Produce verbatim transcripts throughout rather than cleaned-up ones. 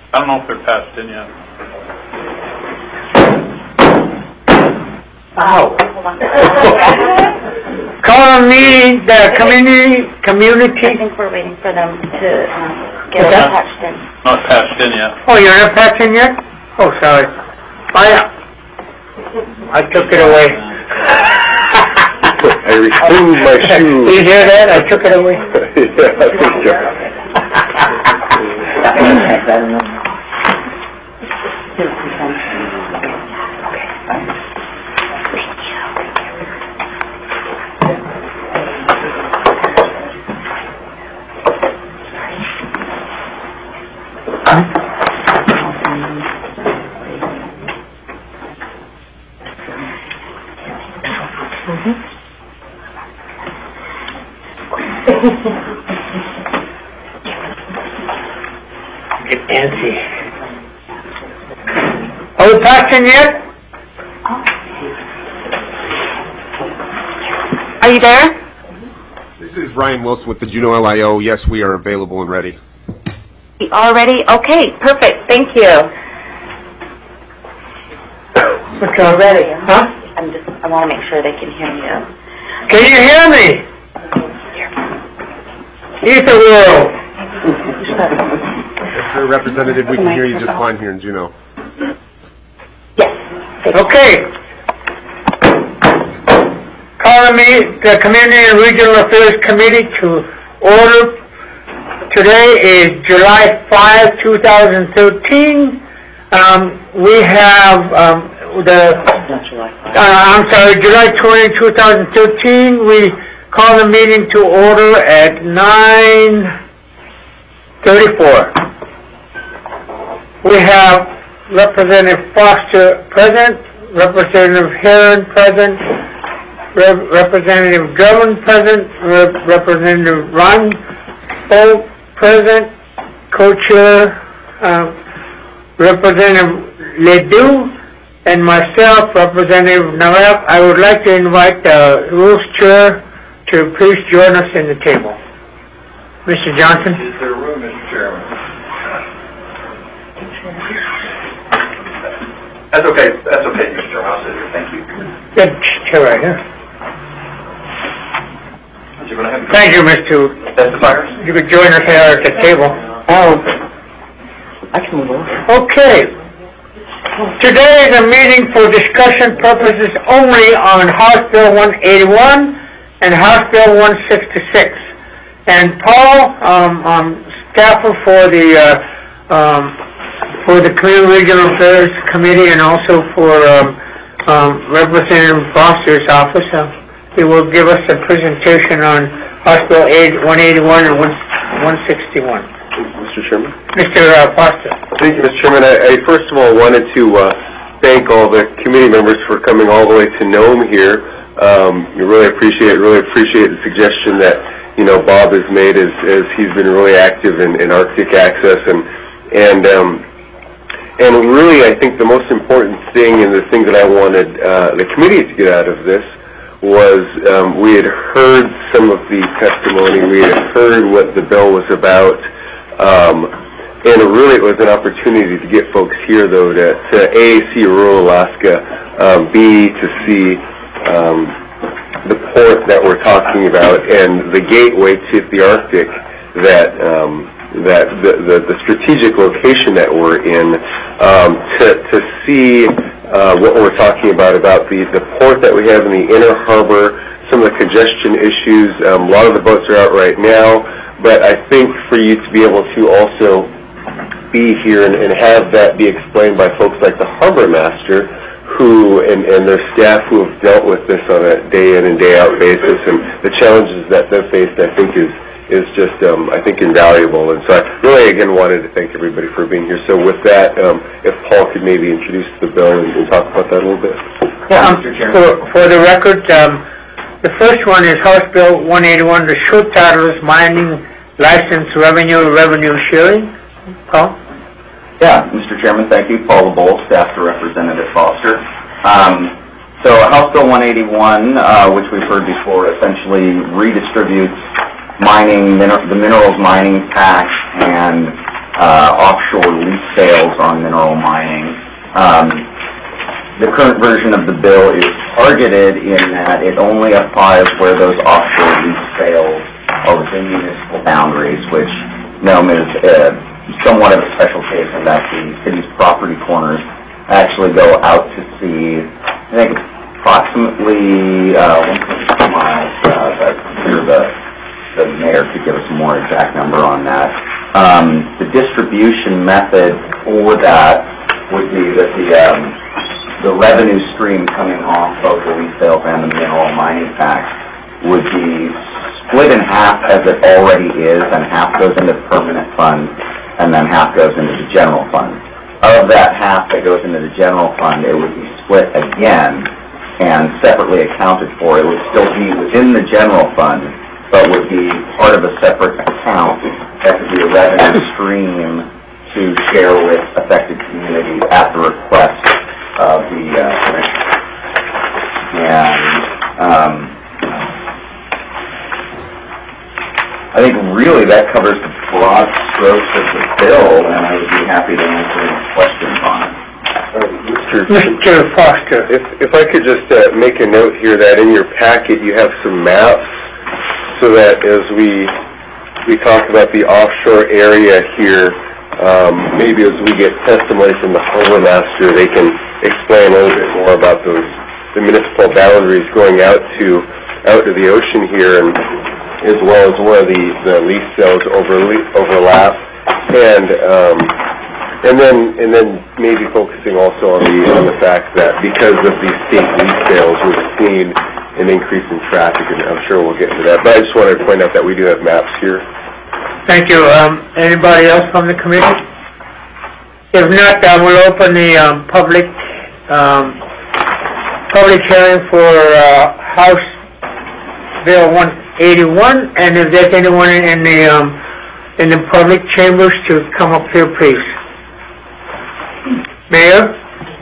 I don't know if they're passed in yet. Oh. Call on me, the community, community. I think we're waiting for them to um, get it patched in. Not passed in yet. Oh, you're not patching yet? Oh, sorry. I, I took it away. I removed my shoe. Did you hear that? I took it away. Yeah, I think so. Get antsy. Are we patching yet? Are you there? This is Ryan Wilson with the Juneau L I O. Yes, we are available and ready. Already? Okay, perfect. Thank you. Okay, I'm ready. Huh? I'm just, I want to make sure they can hear you. Can you hear me? Ether World. Yes, sir, Representative. We can hear you just fine here in Juneau. Yes. Okay. Calling me, the Community and Regional Affairs Committee to order. Today is July fifth, two thousand thirteen. Um, we have um, the, uh, I'm sorry, July twentieth, two thousand thirteen. We call the meeting to order at nine thirty-four. We have Representative Foster present, Representative Heron present, Rep Representative Drummond present, Rep Representative Ron Bolt present, co-chair uh, Representative Ledoux, and myself, Representative Nawab. I would like to invite the Rules Chair to please join us in the table. Mister Johnson. Is there room, Mister Chairman? That's okay. That's okay, Mister Chairman. I'll sit here. Thank you. Good chair right here. You're going to have Thank you, Mister testifiers? You could join us here at the table. Oh, I can move over. Okay. Today is a meeting for discussion purposes only on House Bill one eighty-one and House Bill one sixty-six. And Paul, um, um, staffer for the uh, um, for the Community Regional Affairs Committee, and also for um, um, Representative Foster's office, uh, he will give us a presentation on House Bill one eighty-one and one sixty-one. Mister Chairman. Mister Uh, Foster. Thank you, Mister Chairman. I, I first of all wanted to uh, thank all the committee members for coming all the way to Nome here. Um, we really appreciate really appreciate the suggestion that you know Bob has made as, as he's been really active in, in Arctic Access, and and um, and really I think the most important thing and the thing that I wanted uh, the committee to get out of this was um, we had heard some of the testimony, we had heard what the bill was about. Um, and really it was an opportunity to get folks here, though, to, to A, see rural Alaska, um, B, to see um, the port that we're talking about and the gateway to the Arctic, that um, that the, the, the strategic location that we're in, um, to, to see uh, what we're talking about, about the, the port that we have in the inner harbor, some of the congestion issues. Um, a lot of the boats are out right now. But I think for you to be able to also be here and, and have that be explained by folks like the harbor master, who and, and their staff who have dealt with this on a day in and day out basis, and the challenges that they've faced, I think is is just um, I think invaluable. And so I really again wanted to thank everybody for being here. So with that, um, if Paul could maybe introduce the bill and, and talk about that a little bit. Yeah, um, for, for the record, um, the first one is House Bill one eighty-one. The short title is Mining License Revenue Revenue Sharing. Paul? Yeah, Mister Chairman, thank you. Paul LeBold, staff to Representative Foster. Um, so House Bill one eighty-one, uh, which we've heard before, essentially redistributes mining, min the minerals mining tax and uh, offshore lease sales on mineral mining. Um, the current version of the bill is targeted in that it only applies where those offshore lease sales are within municipal boundaries, which Nome is uh, somewhat of a special case in that the city's property corners actually go out to sea, I think approximately uh, one point two miles. Uh, but here the, the mayor could give us a more exact number on that. Um, the distribution method for that would be that the um, the revenue stream coming off both the lease sales and the mineral mining tax would be split in half as it already is, and half goes into the permanent fund, and then half goes into the general fund. Of that half that goes into the general fund, it would be split again and separately accounted for. It would still be within the general fund, but would be part of a separate account that would be a revenue stream to share with affected communities at the request of the uh, commission. And um, I think really that covers the broad strokes of the bill, and I would be happy to answer any questions on it. Uh, Mister Mister Foster. If, if I could just uh, make a note here that in your packet you have some maps, so that as we we talk about the offshore area here, um, maybe as we get testimony from the harbor master, they can explain a little bit more about those the municipal boundaries going out to out to the ocean here, and as well as where the, the lease sales over, overlap, and um, and then and then maybe focusing also on the on the fact that because of these state lease sales, we've seen an increase in traffic, and I'm sure we'll get into that. But I just wanted to point out that we do have maps here. Thank you. Um, anybody else from the committee? If not, I will open the um, public um, public hearing for uh, House Bill one eighty-one, and if there's anyone in the um, in the public chambers to come up here, please. Mayor?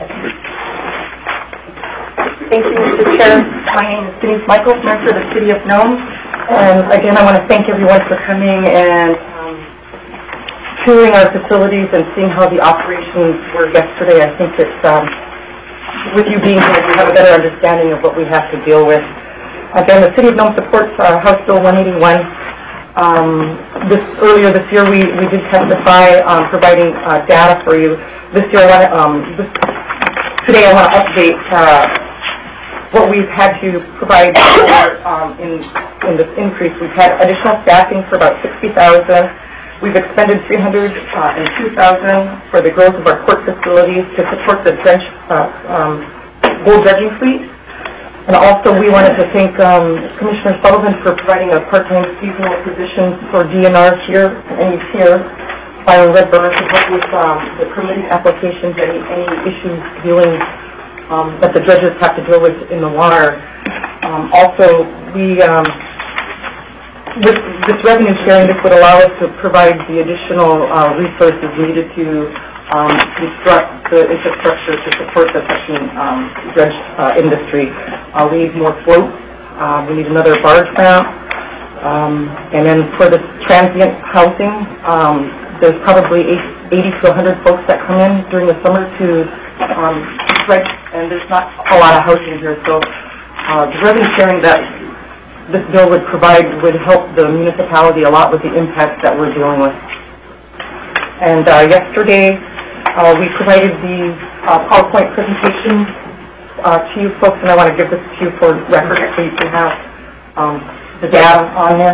Thank you, Mister Chair. My name is Denise Michaels, Mayor for the City of Nome. And again, I want to thank everyone for coming and um, touring our facilities and seeing how the operations were yesterday. I think it's, um, with you being here, you have a better understanding of what we have to deal with. Again, the City of Nome supports uh, House Bill one eighty-one. Um, this earlier this year, we, we did testify um, providing uh, data for you. This year, I want to, um, this, today I want to update uh, what we've had to provide um, in in this increase. We've had additional staffing for about sixty thousand. We've expended three hundred two thousand for the growth of our court facilities to support the dredge, uh, um, gold dredging fleet. And also, we wanted to thank um, Commissioner Sullivan for providing a part-time seasonal position for D N R here, and he's here, Byron Redburn, to help with um, the permitting applications, any, any issues dealing um, that the judges have to deal with in the water. Um, also, we, um, with this revenue sharing, this would allow us to provide the additional uh, resources needed to Um, construct the infrastructure to support the fishing um, dredge uh, industry. Uh, we need more floats. Uh, we need another barge ramp. Um, and then for the transient housing, um, there's probably eighty to one hundred folks that come in during the summer to um, dredge, and there's not a lot of housing here. So uh, the revenue sharing that this bill would provide would help the municipality a lot with the impacts that we're dealing with. And uh, yesterday, Uh, we provided the uh, PowerPoint presentation uh, to you folks, and I want to give this to you for record so you can have um, the data on there.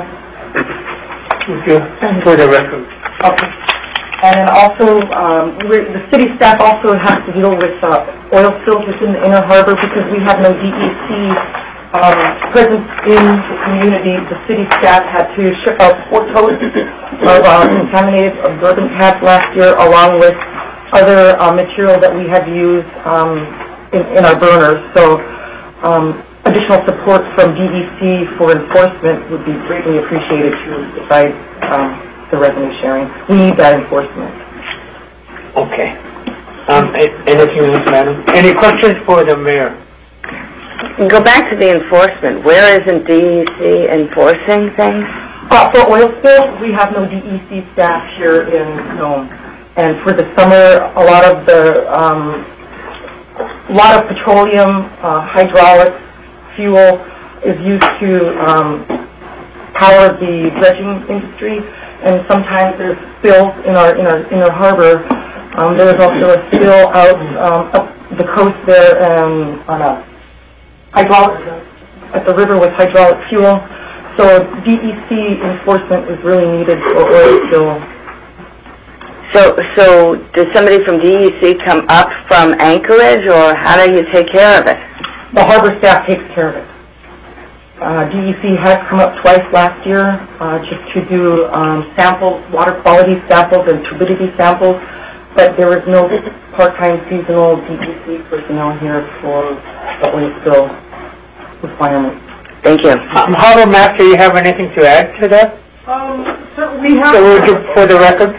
Thank you. For the record. Okay. And then also, um, we're, the city staff also has to deal with uh, oil spills within the inner harbor because we have no D E C um, presence in the community. The city staff had to ship out four totes of uh, contaminated absorbent pads last year, along with other uh, material that we had used um, in, in our burners. So um, additional support from D E C for enforcement would be greatly appreciated too, besides um, the revenue sharing. We need that enforcement. Okay. Um, anything else, madam? Any questions for the mayor? Go back to the enforcement. Where isn't D E C enforcing things? Uh, for oil spill, we have no D E C staff here in Nome. And for the summer, a lot of the, um, a lot of petroleum, uh, hydraulic fuel is used to um, power the dredging industry. And sometimes there's spills in our in our in our harbor. Um, there was also a spill out um, up the coast there um, on a hydraulic at the river with hydraulic fuel. So D E C enforcement is really needed for oil spill. So, so does somebody from D E C come up from Anchorage, or how do you take care of it? The harbor staff takes care of it. Uh, D E C has come up twice last year uh, just to do um, samples, water quality samples and turbidity samples, but there was no part-time seasonal D E C personnel here for the oil spill requirements. Thank you. Um, Harbor Master, do you have anything to add to that? Um, so we have... So would you, for the record?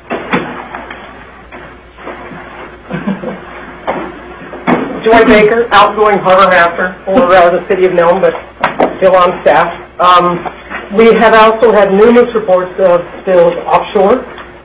Joy Baker, outgoing harbor master for uh, the city of Nome, but still on staff. Um, we have also had numerous reports of spills offshore,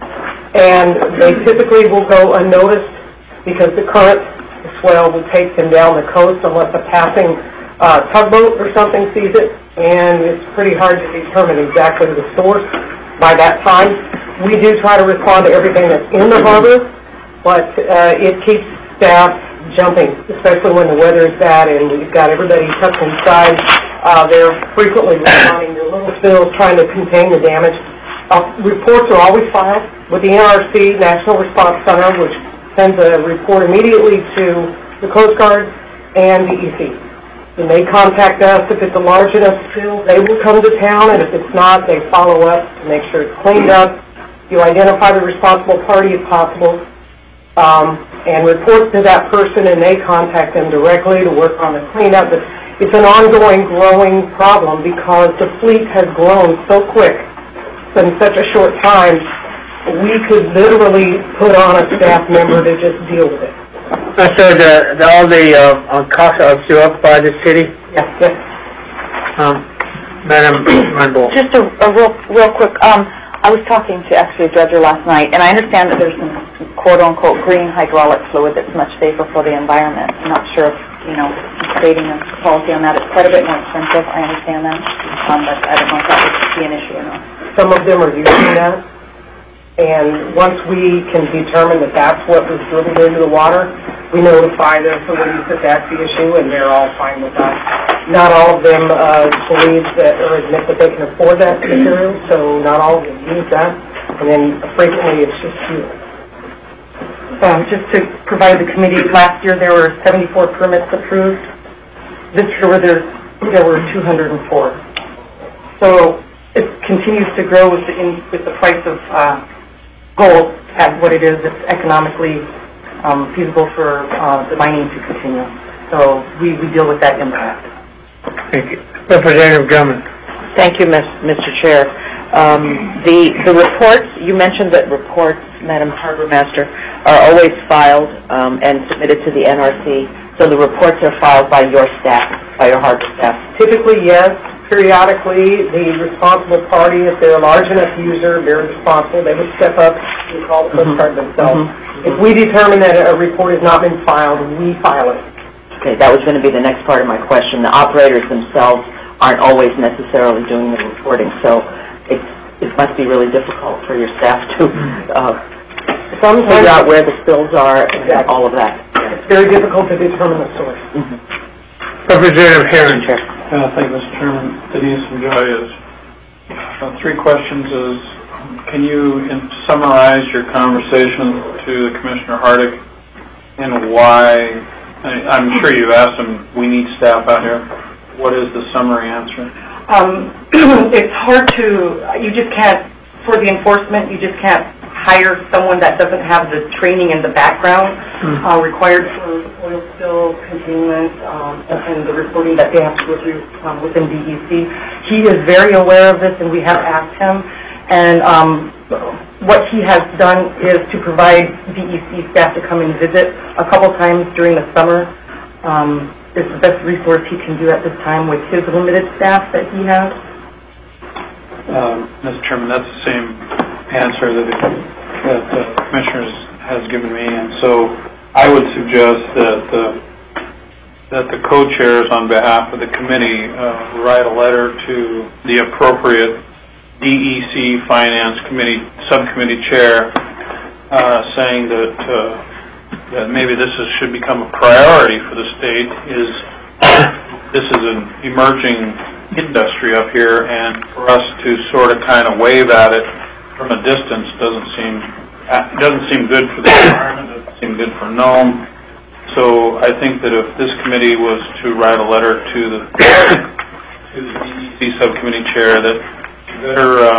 and they typically will go unnoticed because the current swell will take them down the coast unless a passing uh, tugboat or something sees it, and it's pretty hard to determine exactly the source by that time. We do try to respond to everything that's in the harbor, but uh, it keeps staff jumping, especially when the weather is bad and we've got everybody tucked inside. Uh, they're frequently responding to little spills, trying to contain the damage. Uh, reports are always filed with the N R C, National Response Center, which sends a report immediately to the Coast Guard and D E C. And they contact us. If it's a large enough spill, they will come to town, and if it's not, they follow up to make sure it's cleaned up. You identify the responsible party if possible, Um, and report to that person, and they contact them directly to work on the cleanup. But it's an ongoing, growing problem because the fleet has grown so quick in such a short time. We could literally put on a staff member to just deal with it. Uh, so the, the, all the uh, uh, costs are absorbed by the city? Yes, yes. Um, Madam Rundle. Just a, a real, real quick. Um, I was talking to actually a dredger last night, and I understand that there's some quote-unquote green hydraulic fluid that's much safer for the environment. I'm not sure if, you know, stating a policy on that. It's quite a bit more expensive. I understand that, um, but I don't know if that would be an issue or not. Some of them are using that, and once we can determine that that's what was driven into the water, we notify the authorities that that's the issue, and they're all fine with that. Not all of them uh, believe that or admit that they can afford that material, so not all of them use that, and then frequently it's just fuel. Um, just to provide the committee, last year there were seventy-four permits approved. This year there, there were two hundred four. So it continues to grow with the, in, with the price of uh, gold at what it is. It's economically um, feasible for uh, the mining to continue. So we, we deal with that impact. Thank you. Representative Drummond. Thank you, Mister Chair. Um, the the reports, you mentioned that reports, Madam Harbor Master, are always filed um, and submitted to the N R C. So the reports are filed by your staff, by your harbor staff. Typically, yes. Periodically, the responsible party, if they're a large enough user, they're responsible. They would step up and call the Coast Guard themselves. Mm-hmm. If we determine that a report has not been filed, we file it. Okay, that was going to be the next part of my question. The operators themselves aren't always necessarily doing the reporting, so it, it must be really difficult for your staff to uh, Sometimes figure out where the spills are and exactly. all of that. It's very difficult to determine the source. Mm-hmm. Representative Herron. Uh, thank you, Mister Chairman. Denise and Joy, is uh, three questions is, can you in, summarize your conversation to the Commissioner Hardick and why, I, I'm sure you've asked him, we need staff out here. What is the summary answer? Um, it's hard to, you just can't, for the enforcement, you just can't hire someone that doesn't have the training and the background mm-hmm. uh, required for oil spill containment um, and, and the reporting that they have to go through um, within D E C. He is very aware of this, and we have asked him. And um, what he has done is to provide D E C staff to come and visit a couple times during the summer. Um, it's the best resource he can do at this time with his limited staff that he has. Um, Mister Chairman, that's the same answer that the, that the Commissioners has given me, and so I would suggest that the that the co-chairs on behalf of the committee uh, write a letter to the appropriate D E C Finance Committee Subcommittee Chair, uh, saying that uh, that maybe this is, should become a priority for the state. Is this is an emerging industry up here, and for us to sort of kind of wave at it from a distance doesn't seem doesn't seem good for the environment. Doesn't seem good for Nome. So I think that if this committee was to write a letter to the to the D E C subcommittee chair, that better uh,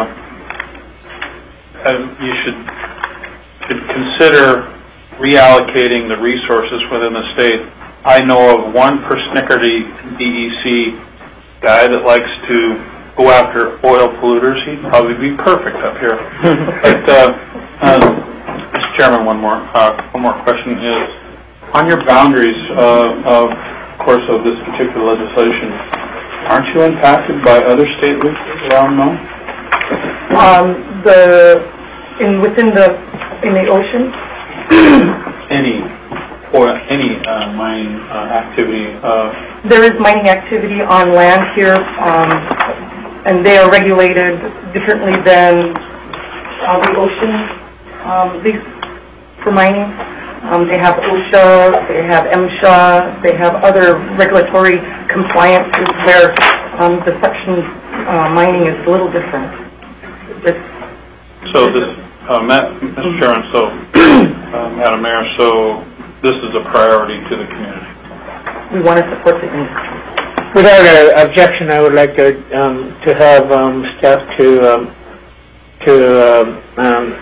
you should should consider reallocating the resources within the state. I know of one persnickerty D E C guy that likes to go after oil polluters. He'd probably be perfect up here. But uh, uh, Mister Chairman, one more uh, one more question is on your boundaries, uh, of course, of this particular legislation. Aren't you impacted by other state leases around Nome? Um, the in within the in the ocean. Any or any uh, mining uh, activity? Uh, There is mining activity on land here, um, and they are regulated differently than uh, the ocean. Um, these for mining, um, they have OSHA, they have MSHA, they have other regulatory compliances where um, the suction uh, mining is a little different. It's, so this, uh, Matt, Mister Chairman, so uh, Madam Mayor, so this is a priority to the community. we want to support the industry. Without an objection, I would like to um, to have um, staff to um, to um, um,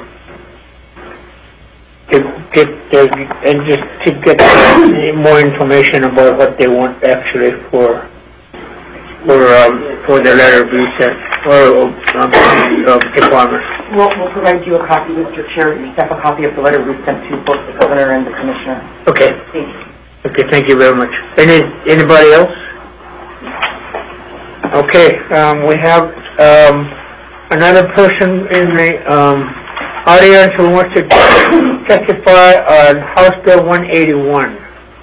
to get their, and just to get uh, more information about what they want actually for for um, for the letter B sent or um, uh, department. We'll, we'll provide you a copy, Mister Chair, your staff a copy of the letter we sent to both the governor and the commissioner. Okay. Thank you. Okay. Thank you very much. Any anybody else? Okay. Um, we have um, another person in the um, audience who wants to testify on House Bill one eighty-one.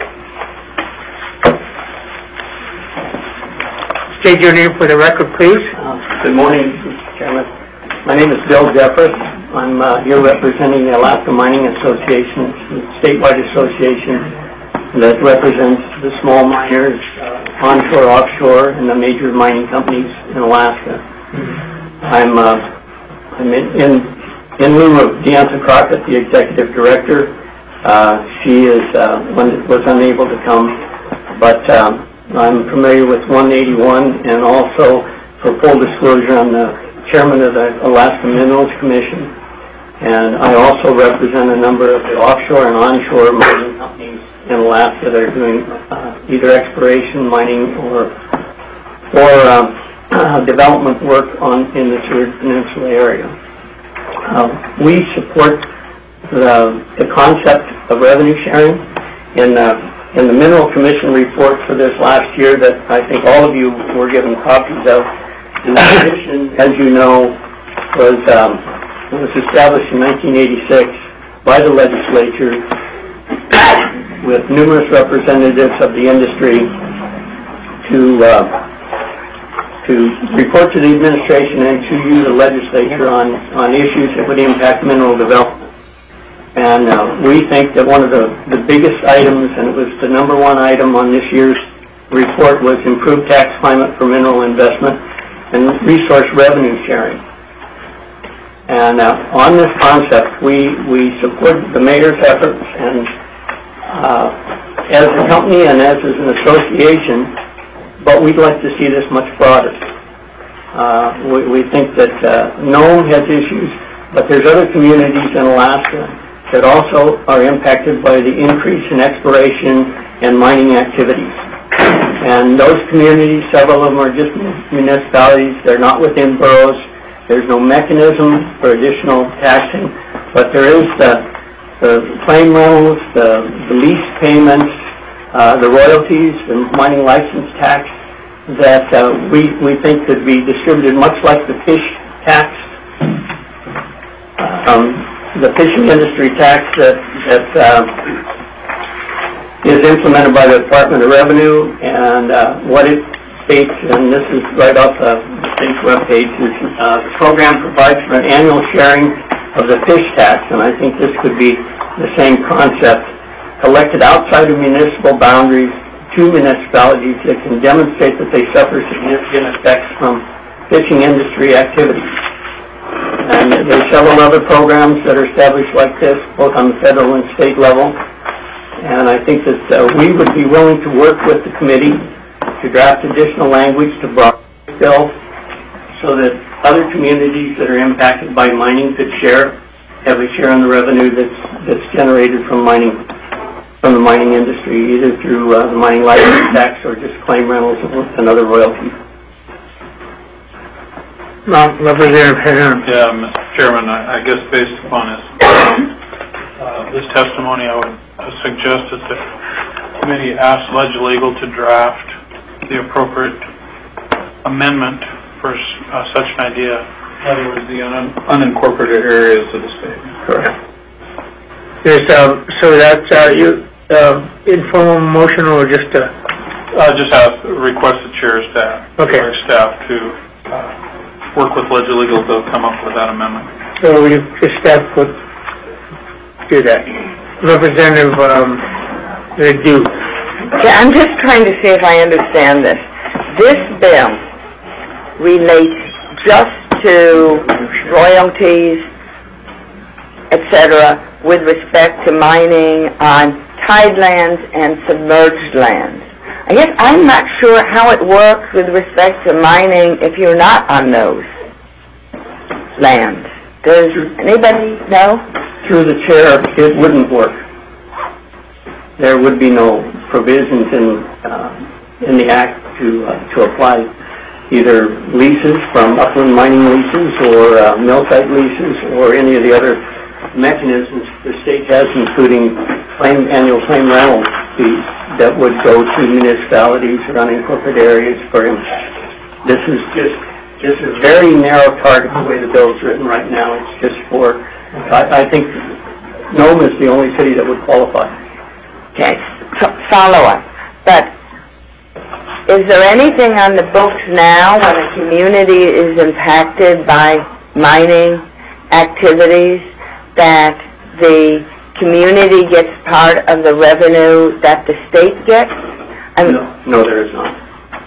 State your name for the record, please. Uh, good morning, Mister Chairman. My name is Bill Jeffers. I'm uh, here representing the Alaska Mining Association, a statewide association that represents the small miners, uh, onshore, offshore, and the major mining companies in Alaska. I'm, uh, I'm in, in, in lieu of Deanna Crockett, the executive director. Uh, she is uh, one, was unable to come, but um, I'm familiar with one eighty-one, and also, for full disclosure, I'm the chairman of the Alaska Minerals Commission, and I also represent a number of the offshore and onshore mining companies in Alaska that are doing uh, either exploration, mining, or or um, uh, development work on in the Seward Peninsula area. Uh, we support the, the concept of revenue sharing. In uh, in the Mineral Commission report for this last year that I think all of you were given copies of, the commission, as you know, was um, was established in nineteen eighty-six by the legislature with numerous representatives of the industry to uh, to report to the administration and to you, the legislature, on, on issues that would impact mineral development. And uh, we think that one of the, the biggest items, and it was the number one item on this year's report, was improved tax climate for mineral investment and resource revenue sharing. And uh, on this concept, we, we support the mayor's efforts, and uh, as a company and as an association, but we'd like to see this much broader. Uh, we, we think that uh, Nome has issues, but there's other communities in Alaska that also are impacted by the increase in exploration and mining activities. And those communities, several of them are just municipalities. They're not within boroughs. There's no mechanism for additional taxing, but there is the, the claim rentals, the, the lease payments, uh, the royalties, the mining license tax that uh, we, we think could be distributed much like the fish tax. Um, the fishing industry tax that, that uh, is implemented by the Department of Revenue, and uh, what it states, and this is right off the state's webpage, is uh, the program provides for an annual sharing of the fish tax, and I think this could be the same concept, collected outside of municipal boundaries to municipalities that can demonstrate that they suffer significant effects from fishing industry activities. And there are several other programs that are established like this, both on the federal and state level. And I think that uh, we would be willing to work with the committee to draft additional language to broaden the bill so that other communities that are impacted by mining could share, have a share in the revenue that's, that's generated from mining, from the mining industry, either through uh, the mining license tax or just claim rentals and other royalties. No, Representative Henry. Yeah, Mister Chairman, I, I guess based upon this, uh, this testimony, I would suggest that the committee ask Legislagle to draft the appropriate amendment for uh, such an idea. In other words, the un unincorporated areas of the state. Correct. Yes, um, so that's uh, you uh, informal motion or just a... Uh, just have request the chair staff, Okay. chair staff to uh, work with Legislagle to come up with that amendment. So we just staff could do that. Representative um, Ledoux. Yeah, I'm just trying to see if I understand this. This bill relates just to royalties, et cetera, with respect to mining on tidelands and submerged lands. I guess I'm not sure how it works with respect to mining if you're not on those lands. Does anybody know? Through the chair, it wouldn't work. There would be no provisions in uh, in the Act to uh, to apply either leases from upland mining leases or uh, mill site leases or any of the other mechanisms the state has, including claim, annual claim rental fees that would go to municipalities or unincorporated areas for impact. This is just this is a very narrow target the way the bill is written right now. It's just for, I, I think Nome is the only city that would qualify. Okay, follow up. But is there anything on the books now when a community is impacted by mining activities that the community gets part of the revenue that the state gets? I mean, No, no, there is not.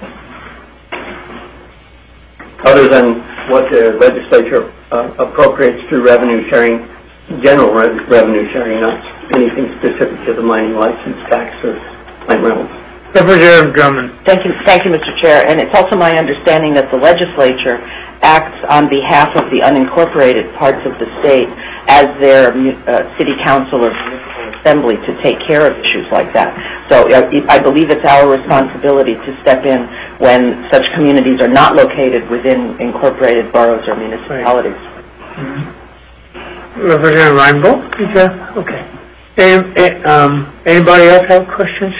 Other than what the legislature uh, appropriates through revenue sharing, general re revenue sharing, not anything specific to the mining license tax or land rentals. Representative Drummond. Thank you, thank you, Mister Chair. And it's also my understanding that the legislature acts on behalf of the unincorporated parts of the state as their uh, city council or municipal assembly to take care of issues like that. So uh, I believe it's our responsibility to step in when such communities are not located within incorporated boroughs or municipalities. Mm-hmm. Representative Reinbold? Is that okay? Any, um, anybody else have questions?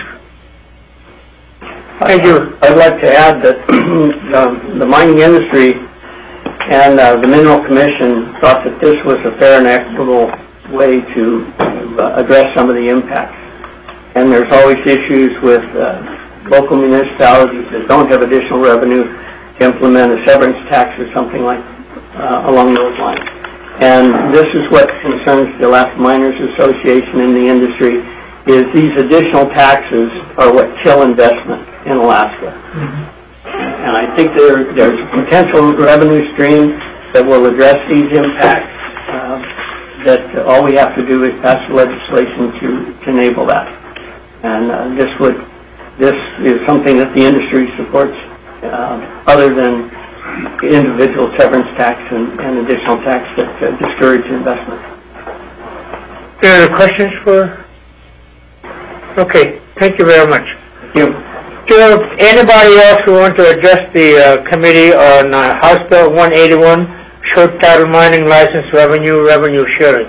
I do. I'd like to add that um, the mining industry and uh, the Mineral Commission thought that this was a fair and equitable way to, to uh, address some of the impacts. And there's always issues with uh, local municipalities that don't have additional revenue to implement a severance tax or something like uh, along those lines. And this is what concerns the Alaska Miners Association in the industry, is these additional taxes are what kill investment in Alaska. Mm-hmm. And I think there, there's a potential revenue stream that will address these impacts, uh, that uh, all we have to do is pass legislation to, to enable that. And uh, this would, this is something that the industry supports, uh, other than individual severance tax and, and additional tax that uh, discourage investment. Any other questions for? Okay, thank you very much. Thank you. Do anybody else who want to address the uh, committee on uh, House Bill one eighty-one, short title mining license revenue, revenue sharing?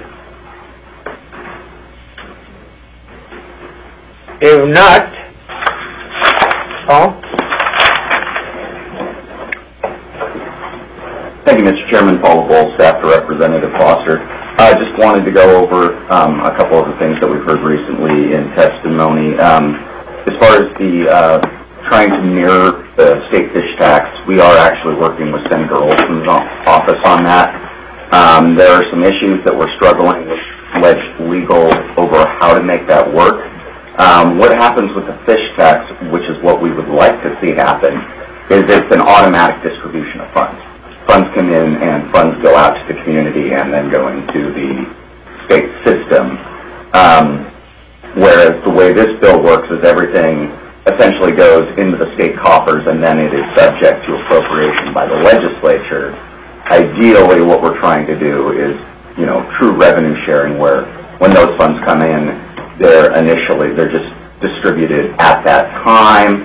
If not, Paul? Thank you, Mister Chairman. Paul Bull, staff to Representative Foster. I uh, just wanted to go over um, a couple of the things that we've heard recently in testimony. Um, as far as the uh, trying to mirror the state fish tax, we are actually working with Senator Olson's office on that. Um, there are some issues that we're struggling with alleged legal over how to make that work. Um, what happens with the fish tax, which is what we would like to see happen, is it's an automatic distribution of funds. Funds come in and funds go out to the community and then go into the state system. Um, whereas the way this bill works is everything essentially goes into the state coffers and then it is subject to appropriation by the legislature. Ideally, what we're trying to do is, you know, true revenue sharing, where when those funds come in, they're initially, they're just distributed at that time.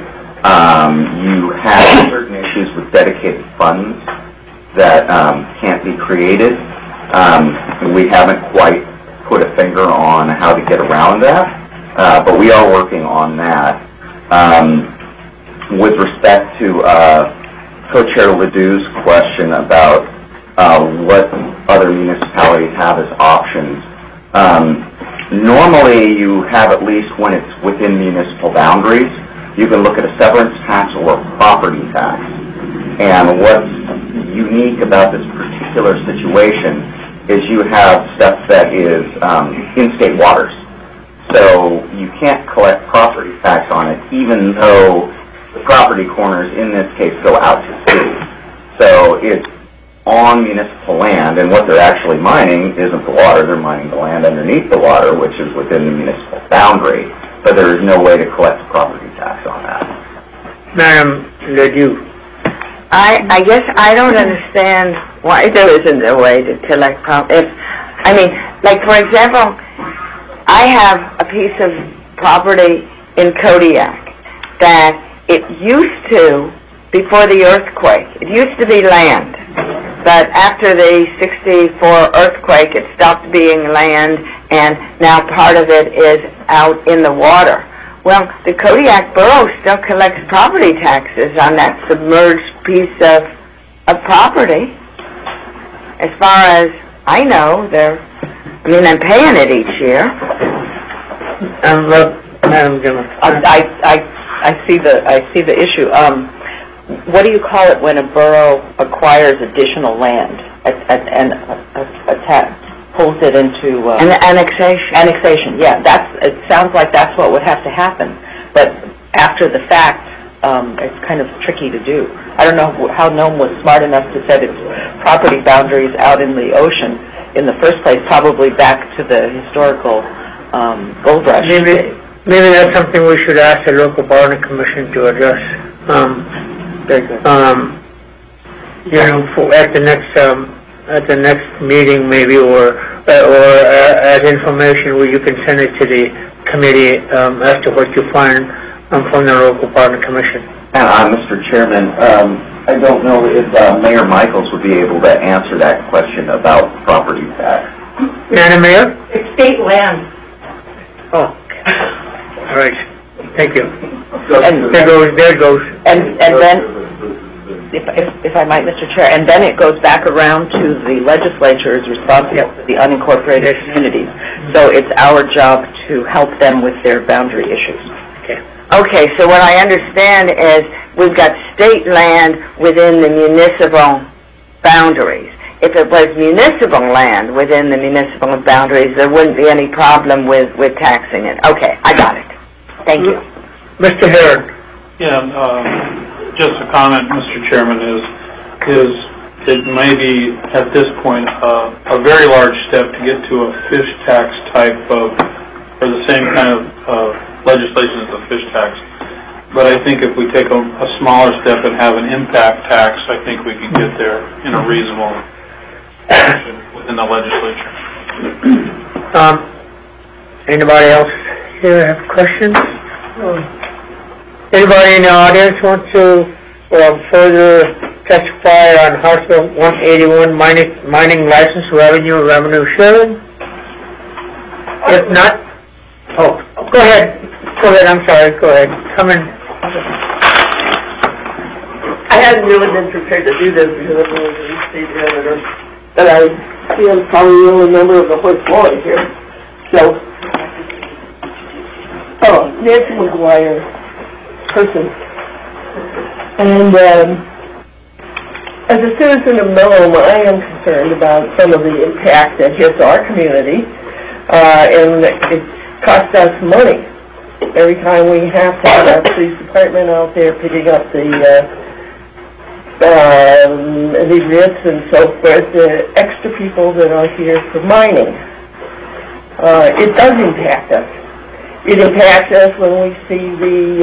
Um, you have certain issues with dedicated funds that um, can't be created. Um, we haven't quite put a finger on how to get around that, uh, but we are working on that. Um, with respect to uh, Co-Chair Ledoux's question about uh, what other municipalities have as options, um, normally you have, at least when it's within municipal boundaries, you can look at a severance tax or a property tax. And what's unique about this particular situation is you have stuff that is um, in-state waters. So you can't collect property tax on it, even though the property corners in this case go out to sea. So it's on municipal land, and what they're actually mining isn't the water, they're mining the land underneath the water, which is within the municipal boundary, but there is no way to collect property tax on that. Madam Ledoux. I, I guess I don't understand why there isn't a way to collect prop. If, I mean, like for example, I have a piece of property in Kodiak that it used to, before the earthquake, it used to be land. But after the sixty-four earthquake, it stopped being land, and now part of it is out in the water. Well, the Kodiak Borough still collects property taxes on that submerged piece of, of property. As far as I know, they're, I mean, I'm paying it each year. Um, look, Madam Gilman. I, I, I, I see the, I see the issue. Um, what do you call it when a borough acquires additional land at, at, and attach, pulls it into uh, An annexation. annexation? Yeah, that's. It sounds like that's what would have to happen. But after the fact, um, it's kind of tricky to do. I don't know how Nome was smart enough to set its property boundaries out in the ocean in the first place. Probably back to the historical um, gold rush. Maybe, maybe that's something we should ask the local bargaining commission to address. Um, Very good. Um, you know, for, at the next um, at the next meeting, maybe, or uh, or uh, as information where you can send it to the committee um, as to what you find um, from the local bargaining commission. Uh, Mister Chairman, um, I don't know if uh, Mayor Michaels would be able to answer that question about property tax. Madam Mayor? It's state land. Oh, all right. Thank you. And there goes, there goes. And and then, if, if if I might, Mister Chair, and then it goes back around to the legislature is responsible for the unincorporated communities. So it's our job to help them with their boundary issues. Okay. Okay, so what I understand is we've got state land within the municipal boundaries. If it was municipal land within the municipal boundaries, there wouldn't be any problem with, with taxing it. Okay, I got it. Thank you. Mister Herron. Yeah, um, just a comment, Mister Chairman, is is it may be at this point uh, a very large step to get to a fish tax type of, or the same kind of uh, legislation as a fish tax. But I think if we take a, a smaller step and have an impact tax, I think we can get there in a reasonable action within the legislature. Um, anybody else here have questions? Anybody in the audience want to uh, further testify on House Bill one eighty-one mining, mining license revenue revenue sharing? If not, oh, go ahead. Go ahead. I'm sorry. Go ahead. Come in. I hadn't really been prepared to do this because I'm state senator, but I see I'm probably the only member of the Hoyt Floyd here. So, oh, Nancy McGuire, person. And um, as a citizen of Nome, I am concerned about some of the impact that hits our community, uh, and it costs us money. Every time we have to have our police department out there picking up the uh, um, inebriates and so forth, the extra people that are here for mining, uh, it does impact us. It impacts us when we see the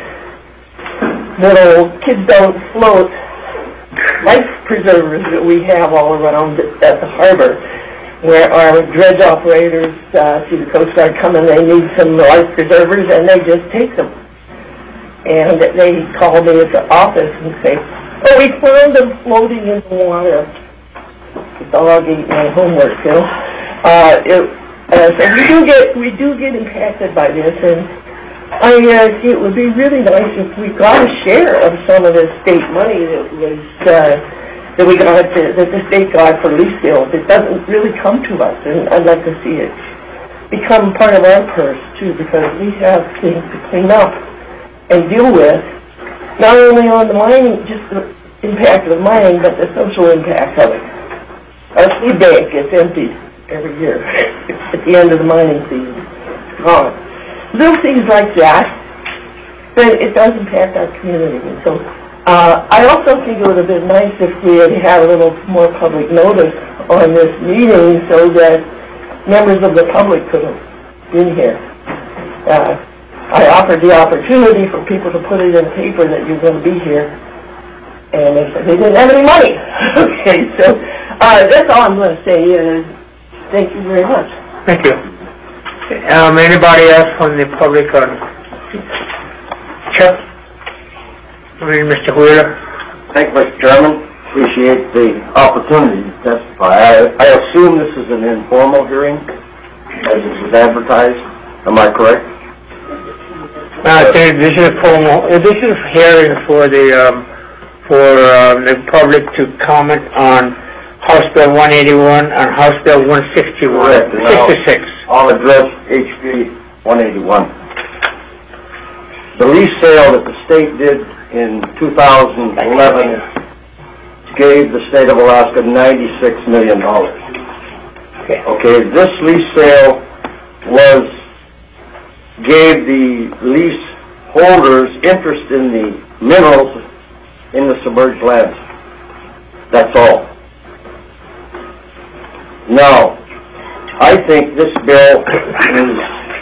uh, little kids don't float life preservers that we have all around at the harbor, where our dredge operators uh, see the Coast Guard coming, they need some life preservers, and they just take them. And they call me at the office and say, oh, we found them floating in the water. The dog ate my homework, you know. Uh, it, uh, so we do get we do get impacted by this, and I uh, see it would be really nice if we got a share of some of the state money that was uh, that we got to, that the state got for lease sales. It doesn't really come to us, and I'd like to see it become part of our purse too, because we have things to clean up and deal with, not only on the mining, just the impact of the mining, but the social impact of it. Our seed bank gets emptied every year at the end of the mining season. It's gone. Little things like that, then it does impact our community. And so uh, I also think it would have been nice if we had had a little more public notice on this meeting so that members of the public could have been here. Uh, I offered the opportunity for people to put it in paper that you're going to be here, and they said they didn't have any money. Okay, so uh, that's all I'm going to say is thank you very much. Thank you. Um, anybody else from the public on? Chuck? Mister Wheeler? Thank you, Mister Chairman. Appreciate the opportunity to testify. I, I assume this is an informal hearing, as it was advertised. Am I correct? Uh, this is a formal, uh, this is a hearing for the, um, for um, the public to comment on House Bill one eighty-one and House Bill one sixty-one, sixty-six. I'll address H B one eighty-one. The lease sale that the state did in two thousand eleven gave the state of Alaska ninety-six million dollars. Okay. Okay, this lease sale was, gave the lease holders interest in the minerals in the submerged lands. That's all. Now, I think this bill is,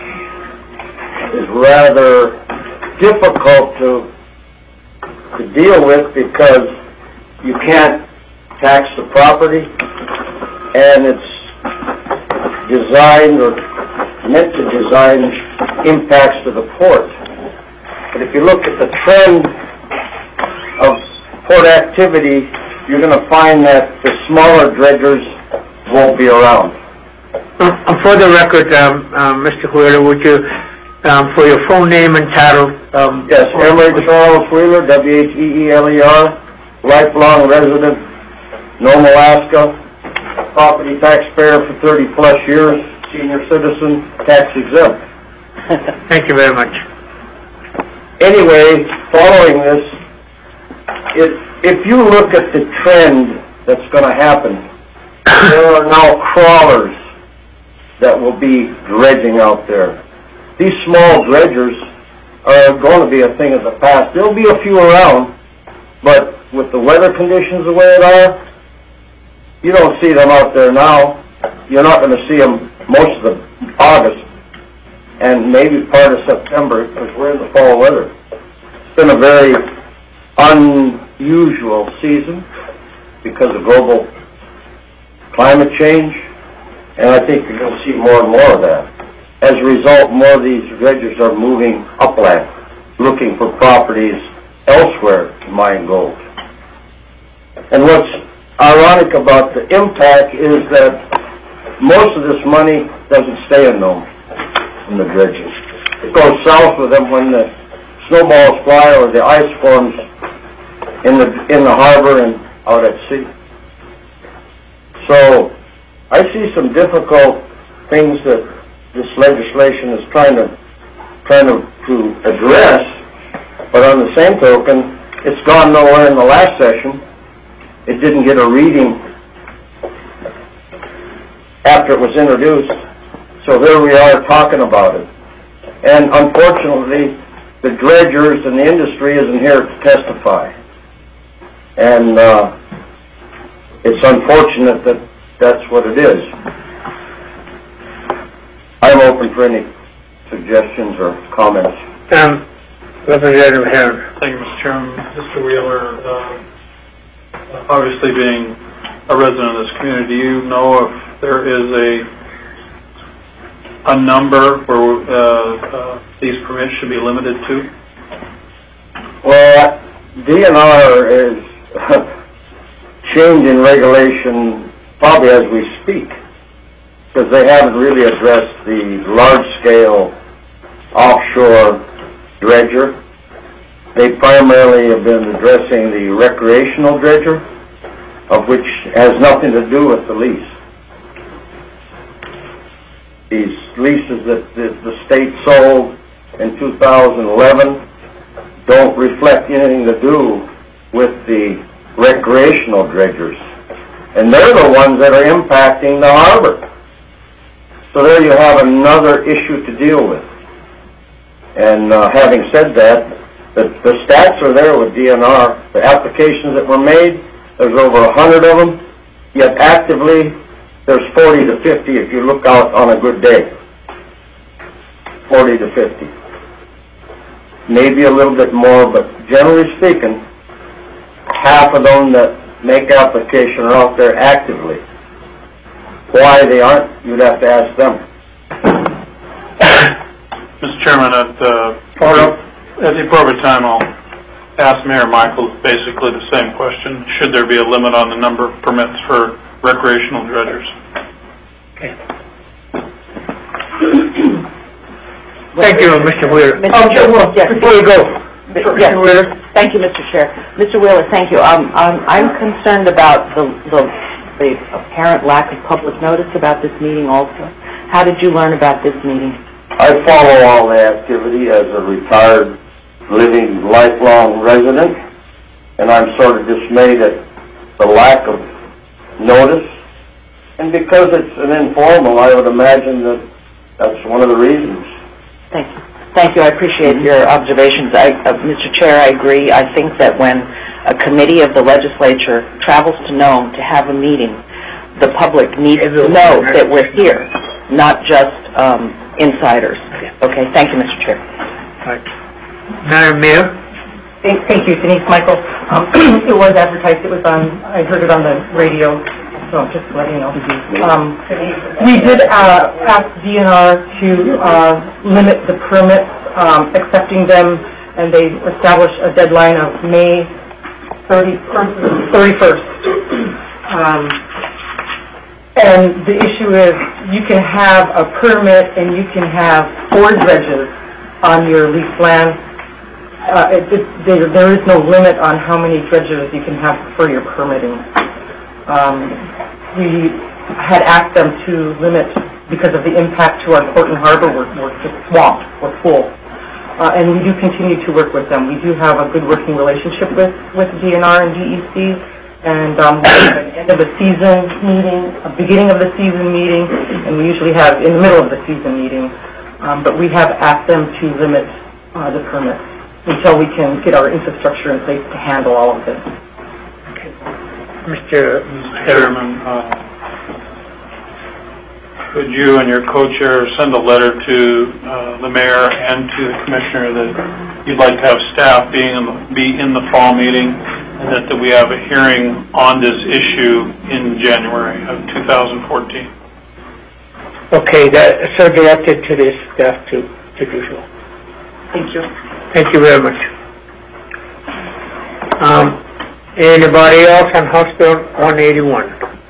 is rather difficult to, to deal with because you can't tax the property, and it's designed or meant to design impacts to the port. But if you look at the trend of port activity, you're going to find that the smaller dredgers won't be around. Uh, for the record, um, uh, Mister Wheeler, would you, um, for your full name and title? Um, yes, Emery Charles Wheeler, W H E E L E R, lifelong resident, Nome, Alaska, property taxpayer for thirty plus years, senior citizen, tax exempt. Thank you very much. Anyway, following this, if, if you look at the trend that's going to happen, there are now crawlers that will be dredging out there. These small dredgers are going to be a thing of the past. There'll be a few around, but with the weather conditions the way it are, you don't see them out there now. You're not going to see them most of the August and maybe part of September because we're in the fall weather. It's been a very unusual season because of global climate change, and I think you're going to see more and more of that. As a result, more of these dredgers are moving upland, looking for properties elsewhere to mine gold. And what's ironic about the impact is that most of this money doesn't stay in Nome from the dredges. It goes south with them when the snowballs fly or the ice forms in the in the harbor and out at sea. So I see some difficult things that this legislation is trying to trying to, to address, but on the same token, it's gone nowhere in the last session. It didn't get a reading after it was introduced. So here we are talking about it. And unfortunately, the dredgers and the industry isn't here to testify. And uh, it's unfortunate that that's what it is. I'm open for any suggestions or comments. Um, Representative Herron. Thank you, Mister Chairman. Mister Wheeler, uh, obviously being a resident of this community, do you know if there is a a number where uh, uh, these permits should be limited to? Well, D N R is changing regulation probably as we speak, because they haven't really addressed the large-scale offshore dredger. They primarily have been addressing the recreational dredger, of which has nothing to do with the lease. These leases that the, the state sold in two thousand eleven don't reflect anything to do with the recreational dredgers. And they're the ones that are impacting the harbor. So there you have another issue to deal with. And uh, having said that, the, the stats are there with D N R. The applications that were made, there's over a hundred of them, yet actively there's forty to fifty if you look out on a good day. forty to fifty. Maybe a little bit more, but generally speaking, half of them that make application are out there actively. Why they aren't, you'd have to ask them. Mister Chairman, at, uh, at the appropriate time, I'll ask Mayor Michaels basically the same question. Should there be a limit on the number of permits for recreational dredgers? Okay. Thank you, Mister Wheeler. Mister Oh, Chair, well, yes. before you go, Yes. Mister Wheeler. Thank you, Mister Chair. Mister Wheeler, thank you. Um, um, I'm concerned about the, the, the apparent lack of public notice about this meeting also. How did you learn about this meeting? I follow all the activity as a retired, living, lifelong resident, and I'm sort of dismayed at the lack of notice. And because it's an informal, I would imagine that that's one of the reasons. Thank you. Thank you. I appreciate your observations. I, uh, Mister Chair, I agree. I think that when a committee of the legislature travels to Nome to have a meeting, the public needs to know that we're here, not just um, insiders. Okay. Thank you, Mister Chair. Right. Madam Mayor. Thank, thank you, Denise Michael. Um, it was advertised. It was on. I heard it on the radio. So just to let you know. Um, we did uh, ask D N R to uh, limit the permits, um, accepting them, and they established a deadline of May thirty-first. Um, and the issue is you can have a permit and you can have four dredges on your leased land. Uh, it, it, there, there is no limit on how many dredges you can have for your permitting. Um, we had asked them to limit because of the impact to our port and harbor. We're, we're just swamped. We're full. Uh, and we do continue to work with them. We do have a good working relationship with, with D N R and D E C. And um, we have an end of the season meeting, a beginning of the season meeting, and we usually have in the middle of the season meeting. Um, but we have asked them to limit uh, the permits until we can get our infrastructure in place to handle all of this. Mister Chairman, uh, could you and your co-chair send a letter to uh, the mayor and to the commissioner that you'd like to have staff being in the, be in the fall meeting, and that, that we have a hearing on this issue in January of two thousand fourteen? Okay, that so directed to this staff to, to do so. Thank you. Thank you very much. Um, anybody else on House Bill one eighty-one?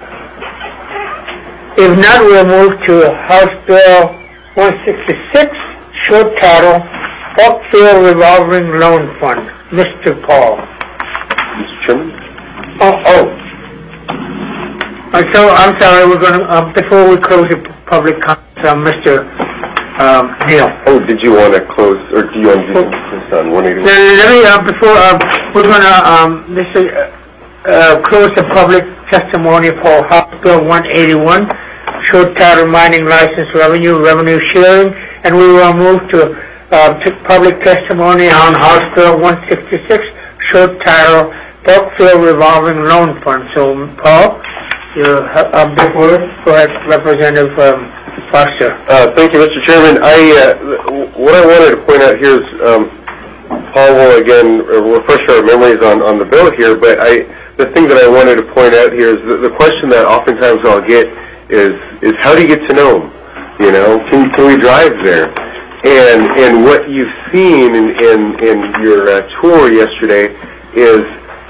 If not, we'll move to House Bill one sixty-six, short title, Oakfield Revolving Loan Fund. Mister Paul. Mister Chairman? Oh, oh. Uh, so, I'm sorry, we're gonna, uh, before we close the public comments, uh, Mister Um, Neil. Oh, did you want to close, or do you want to do this on one eighty-one? Let me, uh, before, uh, we're gonna, um, this is, uh, uh, close the public testimony for House Bill one eighty-one, short title mining license revenue, revenue sharing, and we will move to, uh, to public testimony on House Bill one sixty-six, short title Brookfield revolving loan fund. So, Paul, you're, uh, before, go ahead, Representative, um, Foster. Uh, thank you, Mister Chairman. I, uh, what I wanted to point out here is, um, Paul will again refresh our memories on, on the bill here, but I, the thing that I wanted to point out here is the, the question that oftentimes I'll get is, is how do you get to Nome? You know, can, can we drive there? And, and what you've seen in, in, in your uh, tour yesterday is,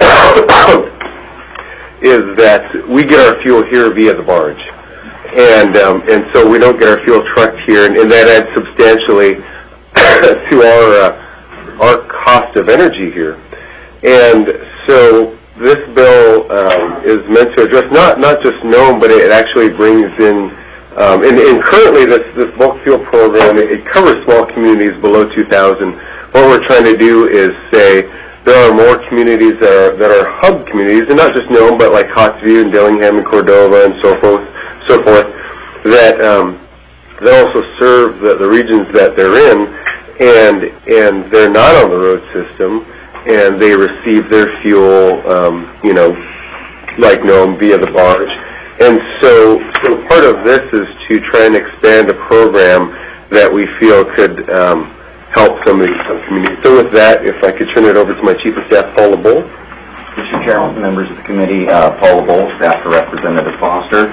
is that we get our fuel here via the barge. And um, and so we don't get our fuel trucked here, and, and that adds substantially to our uh, our cost of energy here. And so this bill um, is meant to address not not just Nome, but it actually brings in um, and, and currently this this bulk fuel program, it, it covers small communities below two thousand. What we're trying to do is say there are more communities that are that are hub communities, and not just Nome, but like Cotsview and Dillingham and Cordova and so forth. so forth, that um, that also serve the, the regions that they're in, and and they're not on the road system, and they receive their fuel, um, you know, like Nome via the barge. And so, so part of this is to try and expand a program that we feel could um, help some of these some communities. So with that, if I could turn it over to my Chief of Staff, Paul LeBeau. Mister Chairman, members of the committee, uh, Paul LeBeau, staff to Representative Foster.